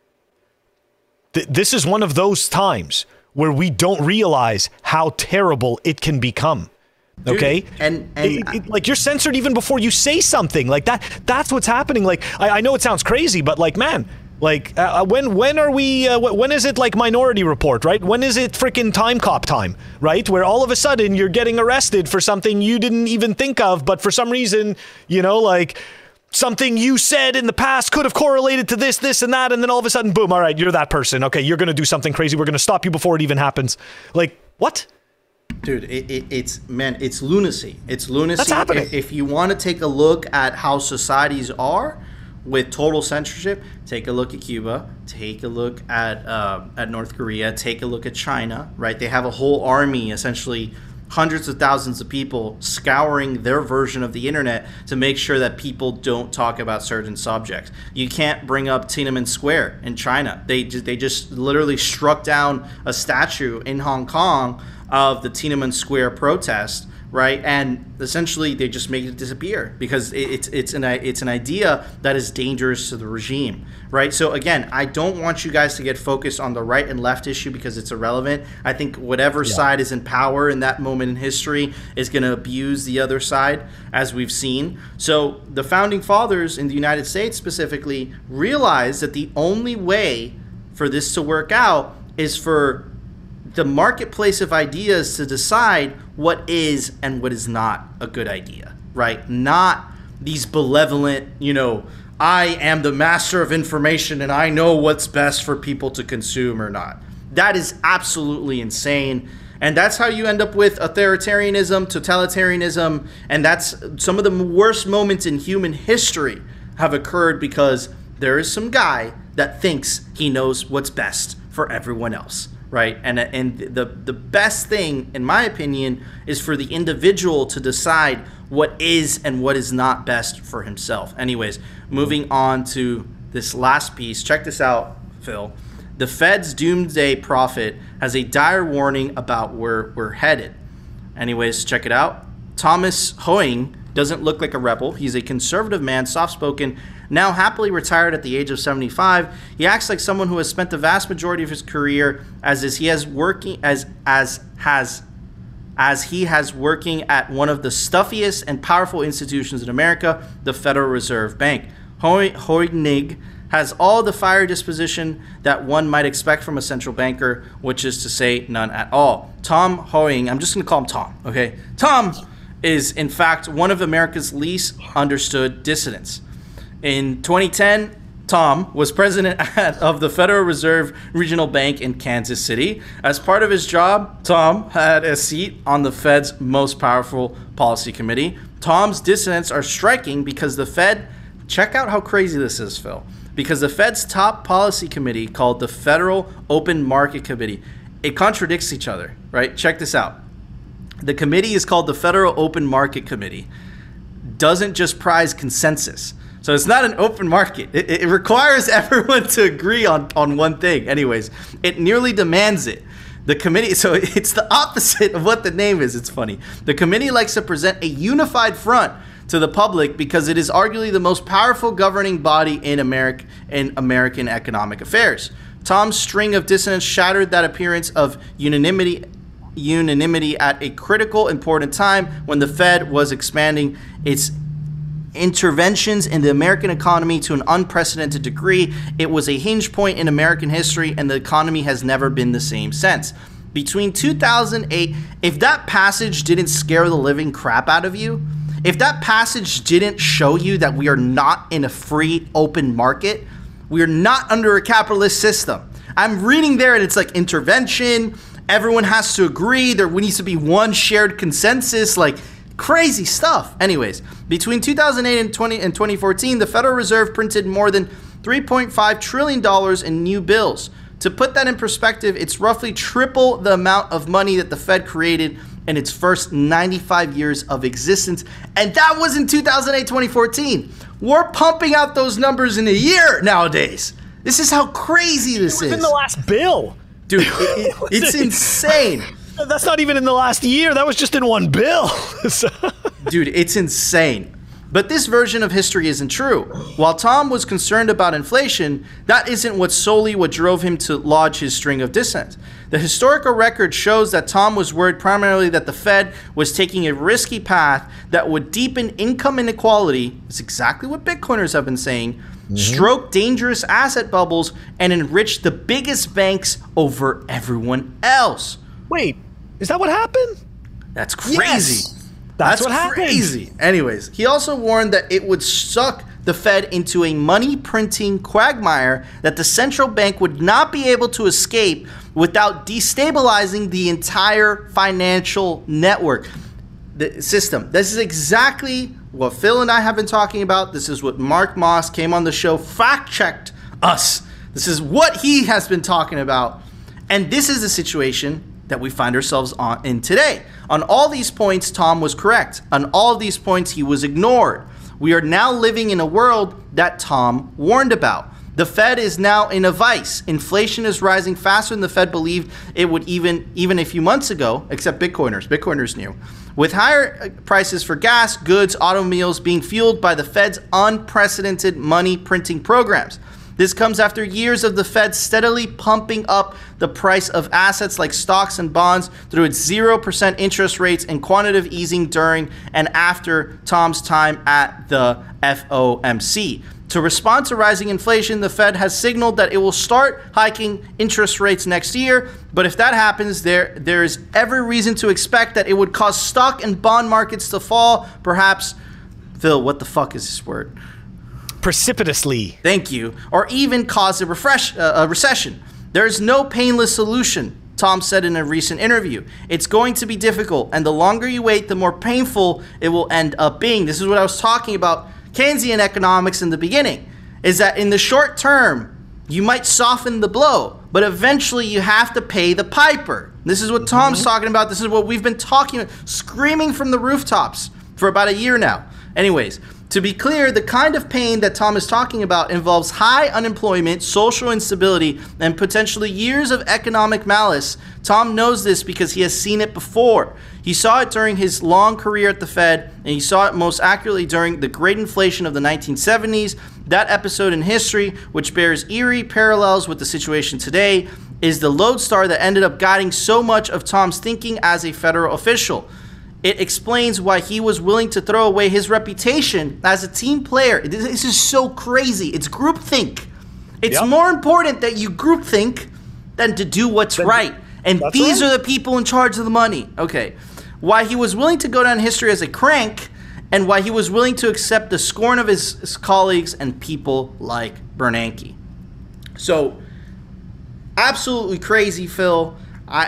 This is one of those times where we don't realize how terrible it can become. Dude, okay, and like, you're censored even before you say something like that. That's what's happening. Like, I know it sounds crazy, but like, man, like, when are we? When is it like Minority Report, right? When is it freaking Time Cop time, right? Where all of a sudden you're getting arrested for something you didn't even think of, but for some reason, like, something you said in the past could have correlated to this, and that, and then all of a sudden, boom, all right, you're that person. Okay, you're going to do something crazy. We're going to stop you before it even happens. Like, what? Dude, it's lunacy. It's lunacy. That's happening. If you want to take a look at how societies are with total censorship, take a look at Cuba, take a look at North Korea, take a look at China, right? They have a whole army, essentially hundreds of thousands of people scouring their version of the internet to make sure that people don't talk about certain subjects. You can't bring up Tiananmen Square in China. They just literally struck down a statue in Hong Kong of the Tiananmen Square protest, right? And essentially they just make it disappear because it's an idea that is dangerous to the regime, right? So again, I don't want you guys to get focused on the right and left issue because it's irrelevant. I think whatever side is in power in that moment in history is going to abuse the other side, as we've seen. So the founding fathers in the United States specifically realized that the only way for this to work out is for the marketplace of ideas to decide what is and what is not a good idea, right? Not these benevolent, I am the master of information and I know what's best for people to consume or not. That is absolutely insane. And that's how you end up with authoritarianism, totalitarianism, and that's some of the worst moments in human history have occurred because there is some guy that thinks he knows what's best for everyone else. Right, and the best thing, in my opinion, is for the individual to decide what is and what is not best for himself. Anyways, moving on to this last piece. Check this out, Phil. The Fed's doomsday prophet has a dire warning about where we're headed. Anyways, check it out. Thomas Hoing doesn't look like a rebel. He's a conservative man, soft-spoken, now happily retired at the age of 75. He acts like someone who has spent the vast majority of his career as he has working at one of the stuffiest and powerful institutions in America, the Federal Reserve Bank. Hoenig has all the fiery disposition that one might expect from a central banker, which is to say none at all. Tom Hoeing, I'm just going to call him Tom, okay? Tom is, in fact, one of America's least understood dissidents. In 2010, Tom was president of the Federal Reserve Regional Bank in Kansas City. As part of his job, Tom had a seat on the Fed's most powerful policy committee. Tom's dissidents are striking because the Fed, check out how crazy this is, Phil, because the Fed's top policy committee, called the Federal Open Market Committee, it contradicts each other, right? Check this out. The committee is called the Federal Open Market Committee, doesn't just prize consensus. So it's not an open market. It requires everyone to agree on one thing. Anyways, it nearly demands it. The committee, so it's the opposite of what the name is. It's funny. The committee likes to present a unified front to the public because it is arguably the most powerful governing body in American economic affairs. Tom's string of dissonance shattered that appearance of unanimity at a critical, important time when the Fed was expanding its interventions in the American economy to an unprecedented degree. It was a hinge point in American history, and the economy has never been the same since. Between 2008, if that passage didn't scare the living crap out of you, if that passage didn't show you that we are not in a free, open market, we are not under a capitalist system. I'm reading there and it's like intervention, everyone has to agree, there needs to be one shared consensus, like crazy stuff. Anyways, between 2008 and 2014, the Federal Reserve printed more than $3.5 trillion in new bills. To put that in perspective, it's roughly triple the amount of money that the Fed created in its first 95 years of existence. And that was in 2008, 2014. We're pumping out those numbers in a year nowadays. This is how crazy this is. In the last bill. Dude, it's insane. That's not even in the last year. That was just in one bill. Dude, it's insane. But this version of history isn't true. While Tom was concerned about inflation, that isn't solely what drove him to lodge his string of dissent. The historical record shows that Tom was worried primarily that the Fed was taking a risky path that would deepen income inequality, it's exactly what Bitcoiners have been saying, stroke dangerous asset bubbles, and enrich the biggest banks over everyone else. Wait, is that what happened? That's crazy. Yes. That's what happened. Crazy. Anyways, he also warned that it would suck the Fed into a money printing quagmire that the central bank would not be able to escape without destabilizing the entire financial network, the system. This is exactly what Phil and I have been talking about. This is what Mark Moss came on the show, fact-checked us. This is what he has been talking about. And this is the situation that we find ourselves in today. On all these points, Tom was correct. On all of these points, he was ignored. We are now living in a world that Tom warned about. The Fed is now in a vice. Inflation is rising faster than the Fed believed it would even a few months ago, except Bitcoiners. Bitcoiners knew. With higher prices for gas, goods, automobiles being fueled by the Fed's unprecedented money printing programs. This comes after years of the Fed steadily pumping up the price of assets like stocks and bonds through its 0% interest rates and quantitative easing during and after Tom's time at the FOMC. To respond to rising inflation, the Fed has signaled that it will start hiking interest rates next year, but if that happens, there is every reason to expect that it would cause stock and bond markets to fall, perhaps, Phil, what the fuck is this word? Precipitously. Thank you. Or even cause a recession. There is no painless solution, Tom said in a recent interview. It's going to be difficult, and the longer you wait, the more painful it will end up being. This is what I was talking about Keynesian economics in the beginning, is that in the short term, you might soften the blow, but eventually you have to pay the piper. This is what Tom's talking about. This is what we've been talking about, screaming from the rooftops for about a year now. Anyways, to be clear, the kind of pain that Tom is talking about involves high unemployment, social instability, and potentially years of economic malice. Tom knows this because he has seen it before. He saw it during his long career at the Fed, and he saw it most accurately during the great inflation of the 1970s. That episode in history, which bears eerie parallels with the situation today, is the lodestar that ended up guiding so much of Tom's thinking as a federal official. It explains why he was willing to throw away his reputation as a team player. This is so crazy. It's groupthink. It's more important that you groupthink than to do what's right. And these are the people in charge of the money. Okay. Why he was willing to go down history as a crank, and why he was willing to accept the scorn of his colleagues and people like Bernanke. So, absolutely crazy, Phil.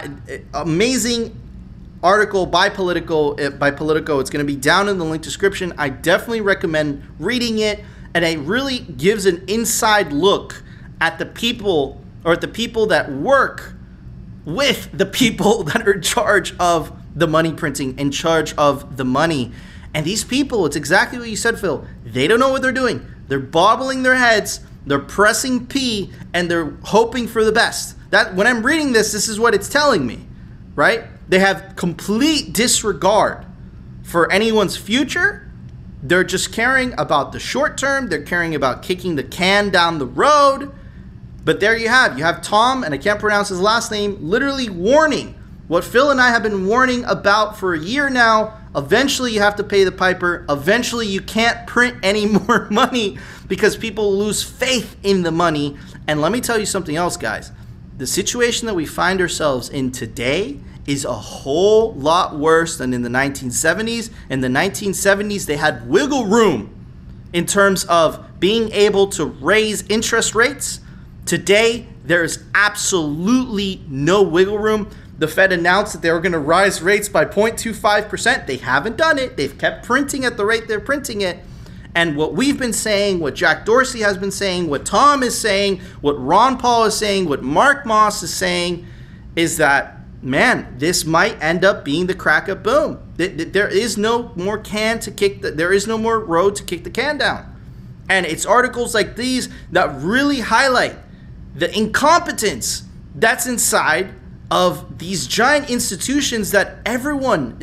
Amazing article by Politico. It's going to be down in the link description. I definitely recommend reading it, and it really gives an inside look at the people, or at the people that work with the people that are in charge of the money printing, in charge of the money. And these people, it's exactly what you said, Phil. They don't know what they're doing. They're bobbling their heads, they're pressing P, and they're hoping for the best. That when I'm reading this is what it's telling me, right? They have complete disregard for anyone's future. They're just caring about the short term. They're caring about kicking the can down the road. But there you have Tom, and I can't pronounce his last name, literally warning what Phil and I have been warning about for a year now. Eventually you have to pay the piper. Eventually you can't print any more money because people lose faith in the money. And let me tell you something else, guys. The situation that we find ourselves in today is a whole lot worse than in the 1970s. In the 1970s, they had wiggle room in terms of being able to raise interest rates. Today, there is absolutely no wiggle room. The Fed announced that they were going to rise rates by 0.25%. They haven't done it. They've kept printing at the rate they're printing it. And what we've been saying, what Jack Dorsey has been saying, what Tom is saying, what Ron Paul is saying, what Mark Moss is saying is that, man, this might end up being the crack of boom. There is no more there is no more road to kick the can down. And it's articles like these that really highlight the incompetence that's inside of these giant institutions that everyone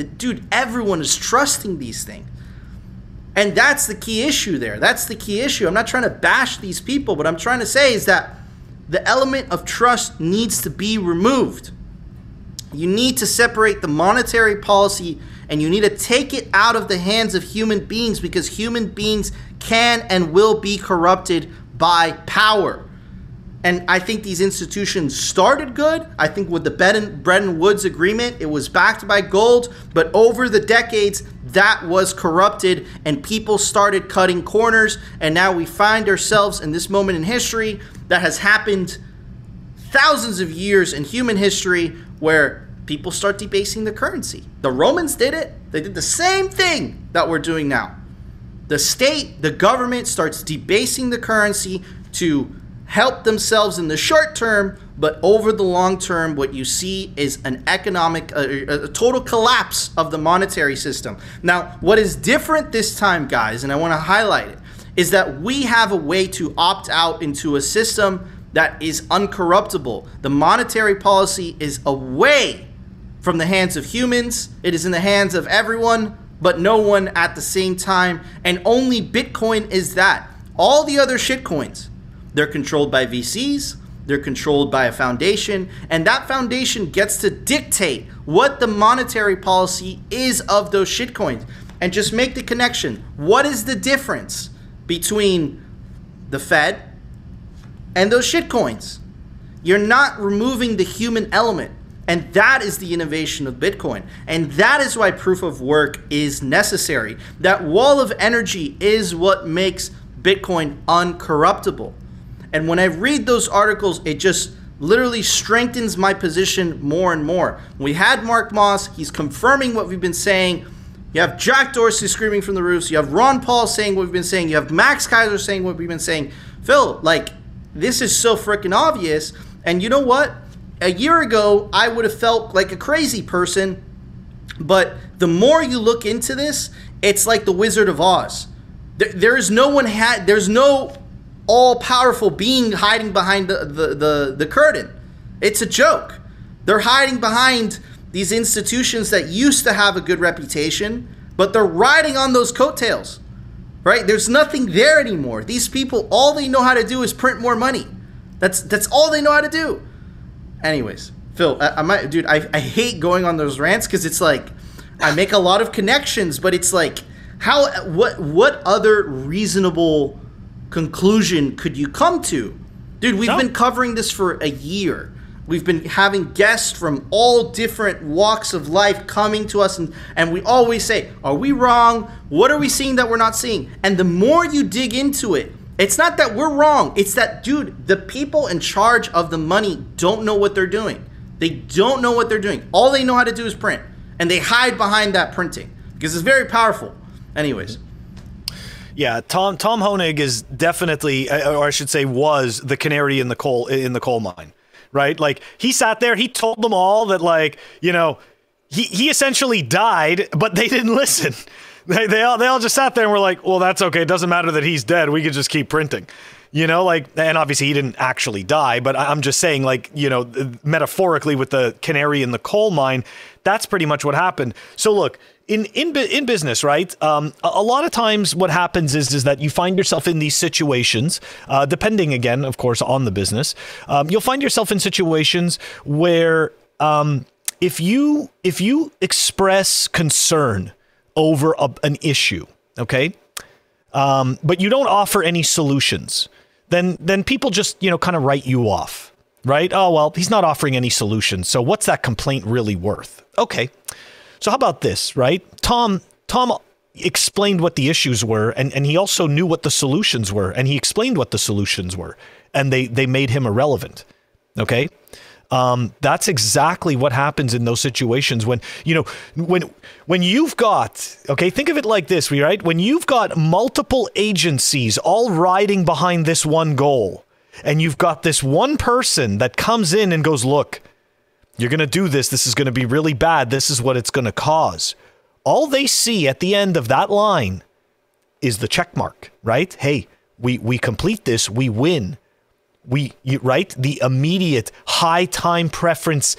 is trusting these things. And that's the key issue there. That's the key issue. I'm not trying to bash these people, but I'm trying to say is that the element of trust needs to be removed. You need to separate the monetary policy and you need to take it out of the hands of human beings because human beings can and will be corrupted by power. And I think these institutions started good. I think with the Bretton Woods Agreement, it was backed by gold. But over the decades, that was corrupted and people started cutting corners. And now we find ourselves in this moment in history that has happened thousands of years in human history where people start debasing the currency. The Romans did it. They did the same thing that we're doing now. The state, the government starts debasing the currency to help themselves in the short term, but over the long term, what you see is an economic, a total collapse of the monetary system. Now, what is different this time, guys, and I want to highlight it, is that we have a way to opt out into a system that is uncorruptible. The monetary policy is away from the hands of humans. It is in the hands of everyone, but no one at the same time. And only Bitcoin is that. All the other shitcoins, they're controlled by VCs, they're controlled by a foundation, and that foundation gets to dictate what the monetary policy is of those shitcoins. And just make the connection. What is the difference between the Fed and those shitcoins? You're not removing the human element. And that is the innovation of Bitcoin. And that is why proof of work is necessary. That wall of energy is what makes Bitcoin uncorruptible. And when I read those articles, it just literally strengthens my position more and more. We had Mark Moss. He's confirming what we've been saying. You have Jack Dorsey screaming from the roofs. You have Ron Paul saying what we've been saying. You have Max Keiser saying what we've been saying. Phil, like, this is so freaking obvious. And you know what? A year ago, I would have felt like a crazy person. But the more you look into this, it's like the Wizard of Oz. There's no all-powerful being hiding behind the curtain. It's a joke. They're hiding behind these institutions that used to have a good reputation, but they're riding on those coattails, right? There's nothing there anymore. These people, all they know how to do is print more money. That's all they know how to do. Anyways, Phil, I hate going on those rants because it's like I make a lot of connections, but it's like what other reasonable conclusion could you come to? Dude, we've been covering this for a year. We've been having guests from all different walks of life coming to us, and we always say, are we wrong? What are we seeing that we're not seeing? And the more you dig into it, it's not that we're wrong. It's that, dude, the people in charge of the money don't know what they're doing. They don't know what they're doing. All they know how to do is print, and they hide behind that printing because it's very powerful. Anyways. Yeah, Tom Hoenig is definitely, or I should say, was the canary in the coal mine, right? Like, he sat there, he told them all that, like, you know, he essentially died, but they didn't listen. They all just sat there and were like, well, that's okay. It doesn't matter that he's dead. We could just keep printing. You know, like, and obviously he didn't actually die, but I'm just saying, like, you know, metaphorically with the canary in the coal mine, that's pretty much what happened. So look, in business, right? A lot of times what happens is that you find yourself in these situations, depending again, of course, on the business. You'll find yourself in situations where if you express concern over an issue, okay, but you don't offer any solutions, then people just, you know, kind of write you off, right? Oh, well, he's not offering any solutions, so what's that complaint really worth? Okay, so how about this, right? Tom explained what the issues were, and he also knew what the solutions were, and he explained what the solutions were, and they made him irrelevant, okay? That's exactly what happens in those situations when, you know, when you've got, okay, think of it like this, right? When you've got multiple agencies all riding behind this one goal, and you've got this one person that comes in and goes, look, you're going to do this. This is going to be really bad. This is what it's going to cause. All they see at the end of that line is the check mark, right? Hey, we complete this. We win. Right? The immediate high time preference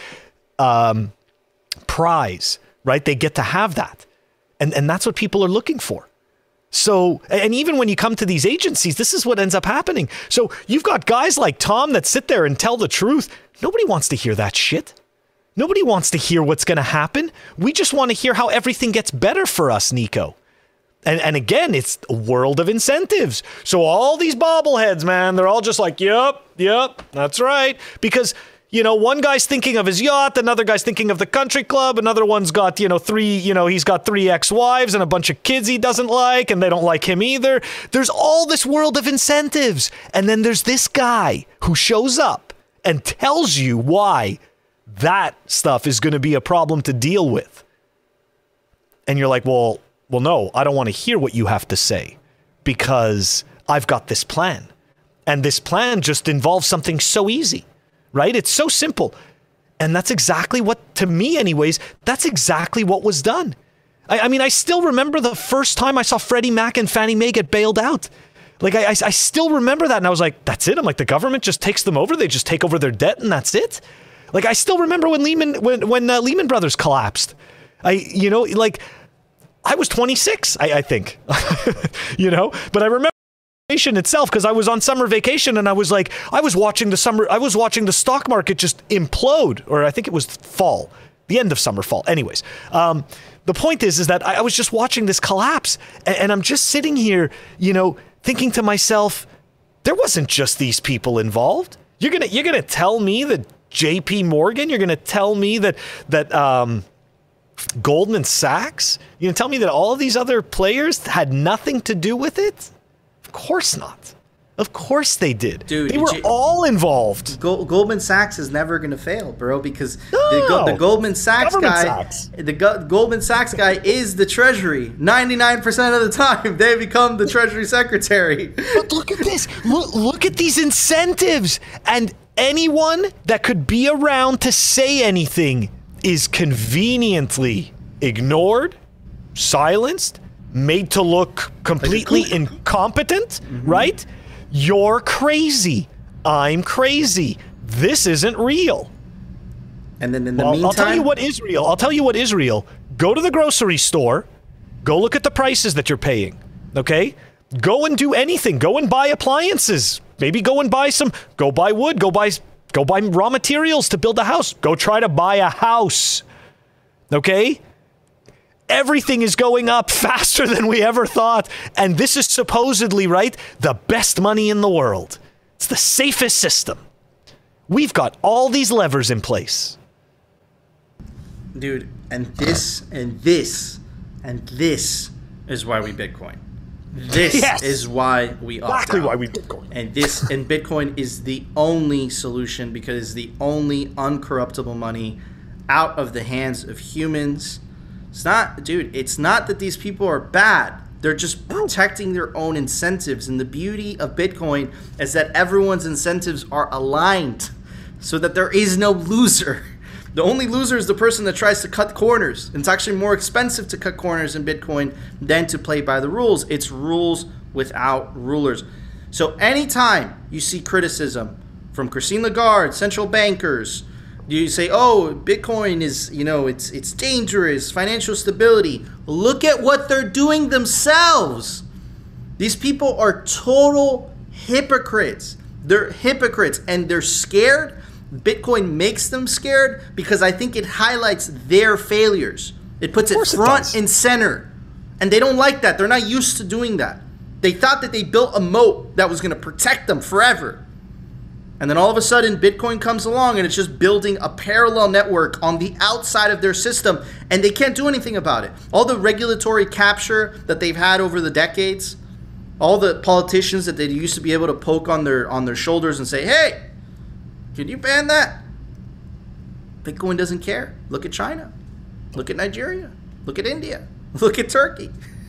prize, right? They get to have that. And that's what people are looking for. So, and even when you come to these agencies, this is what ends up happening. So you've got guys like Tom that sit there and tell the truth. Nobody wants to hear that shit. Nobody wants to hear what's going to happen. We just want to hear how everything gets better for us, Nico. And again, it's a world of incentives. So all these bobbleheads, man, they're all just like, yep, that's right. Because, you know, one guy's thinking of his yacht, another guy's thinking of the country club, another one's got, he's got 3 ex-wives and a bunch of kids he doesn't like, and they don't like him either. There's all this world of incentives. And then there's this guy who shows up and tells you why that stuff is going to be a problem to deal with. And you're like, well, no, I don't want to hear what you have to say because I've got this plan. And this plan just involves something so easy, right? It's so simple. And that's exactly what, to me anyways, that's exactly what was done. I mean, I still remember the first time I saw Freddie Mac and Fannie Mae get bailed out. Like, I still remember that. And I was like, that's it? I'm like, the government just takes them over. They just take over their debt and that's it? Like, I still remember when Lehman Brothers collapsed. I was 26, I think, but I remember vacation itself because I was on summer vacation and I was watching the stock market just implode, or I think it was fall, the end of summer, fall. Anyways, the point is that I was just watching this collapse and I'm just sitting here, thinking to myself, there wasn't just these people involved. You're going to tell me that JP Morgan, you're going to tell me that Goldman Sachs? You can tell me that all of these other players had nothing to do with it? Of course not. Of course they did. Dude, they were all involved. Goldman Sachs is never going to fail, bro, because the Goldman Sachs Goldman Sachs guy is the Treasury. 99% of the time, they become the Treasury Secretary. But look at this. Look at these incentives. And anyone that could be around to say anything is conveniently ignored, silenced, made to look completely incompetent, right? You're crazy. I'm crazy. This isn't real. And then in the meantime... I'll tell you what is real. Go to the grocery store. Go look at the prices that you're paying, okay? Go and do anything. Go and buy appliances. Maybe go and buy wood. Go buy raw materials to build a house. Go try to buy a house. Okay? Everything is going up faster than we ever thought. And this is supposedly, right, the best money in the world. It's the safest system. We've got all these levers in place. Dude, and this is why we Bitcoin. This is why we opt exactly out. Why we Bitcoin. And Bitcoin is the only solution because it's the only uncorruptible money out of the hands of humans. It's not that these people are bad. They're just protecting their own incentives. And the beauty of Bitcoin is that everyone's incentives are aligned so that there is no loser. The only loser is the person that tries to cut corners. And it's actually more expensive to cut corners in Bitcoin than to play by the rules. It's rules without rulers. So anytime you see criticism from Christine Lagarde, central bankers, you say, oh, Bitcoin is, it's dangerous, financial stability. Look at what they're doing themselves. These people are total hypocrites. They're hypocrites and they're scared. Bitcoin makes them scared because I think it highlights their failures. It puts it front and center. And they don't like that. They're not used to doing that. They thought that they built a moat that was going to protect them forever. And then all of a sudden, Bitcoin comes along and it's just building a parallel network on the outside of their system, and they can't do anything about it. All the regulatory capture that they've had over the decades, all the politicians that they used to be able to poke on their shoulders and say, hey, can you ban that? Bitcoin doesn't care. Look at China. Look at Nigeria. Look at India. Look at Turkey.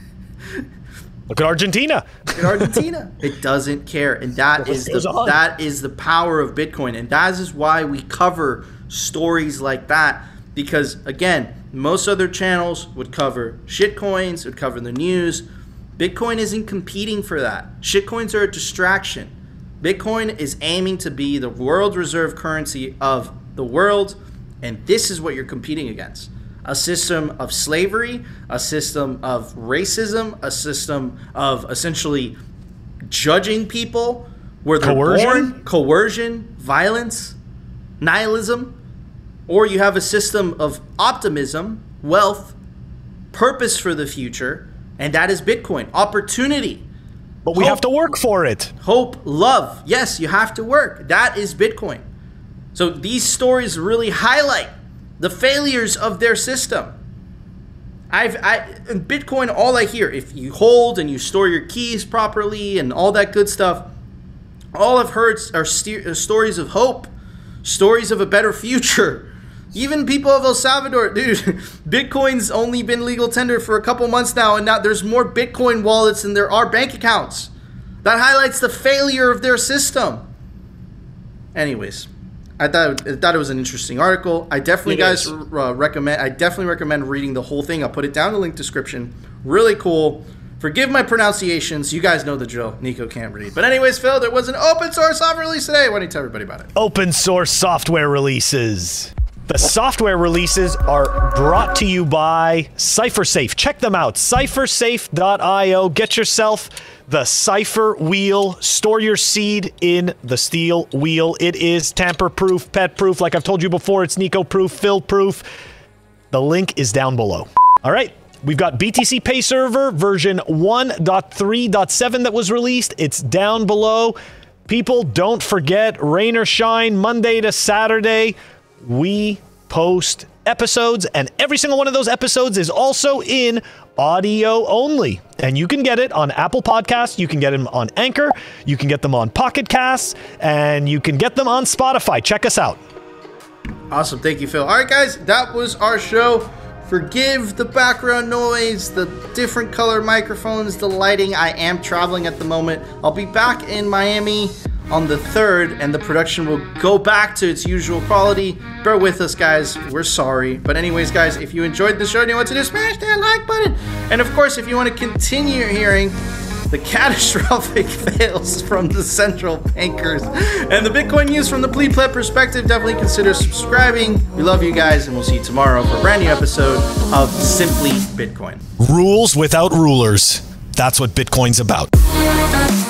Look at Argentina. Look at Argentina. It doesn't care. And that is the power of Bitcoin. And that is why we cover stories like that. Because, again, most other channels would cover shitcoins, would cover the news. Bitcoin isn't competing for that. Shitcoins are a distraction. Bitcoin is aiming to be the world reserve currency of the world. And this is what you're competing against. A system of slavery, a system of racism, a system of essentially judging people where they're born, coercion, violence, nihilism, or you have a system of optimism, wealth, purpose for the future, and that is Bitcoin. Opportunity. But we have to work for it. Hope, love. Yes, you have to work. That is Bitcoin. So these stories really highlight the failures of their system. In Bitcoin, all I hear, if you hold and you store your keys properly and all that good stuff, all I've heard are stories of hope, stories of a better future. Even people of El Salvador, dude, Bitcoin's only been legal tender for a couple months now, and now there's more Bitcoin wallets than there are bank accounts. That highlights the failure of their system. Anyways, I thought it was an interesting article. I definitely, recommend reading the whole thing. I'll put it down in the link description. Really cool. Forgive my pronunciations. You guys know the drill. Nico can't read. But anyways, Phil, there was an open source software release today. Why don't you tell everybody about it? Open source software releases. The software releases are brought to you by CipherSafe. Check them out. CipherSafe.io. Get yourself the Cypher Wheel. Store your seed in the steel wheel. It is tamper-proof, pet-proof. Like I've told you before, it's Nico-proof, Phil-proof. The link is down below. All right. We've got BTC Pay Server version 1.3.7 that was released. It's down below. People, don't forget, rain or shine, Monday to Saturday, we post episodes, and every single one of those episodes is also in audio only. And you can get it on Apple Podcasts, you can get them on Anchor, you can get them on Pocket Casts, and you can get them on Spotify. Check us out. Awesome. Thank you, Phil. All right, guys, that was our show. Forgive the background noise, the different color microphones, the lighting. I am traveling at the moment. I'll be back in Miami on the 3rd, and the production will go back to its usual quality. Bear with us, guys. We're sorry. But anyways, guys, if you enjoyed the show and you want to do, smash that like button. And of course, if you want to continue hearing the catastrophic fails from the central bankers and the Bitcoin news from the pleb perspective, definitely consider subscribing. We love you guys, and we'll see you tomorrow for a brand new episode of Simply Bitcoin. Rules without rulers. That's what Bitcoin's about.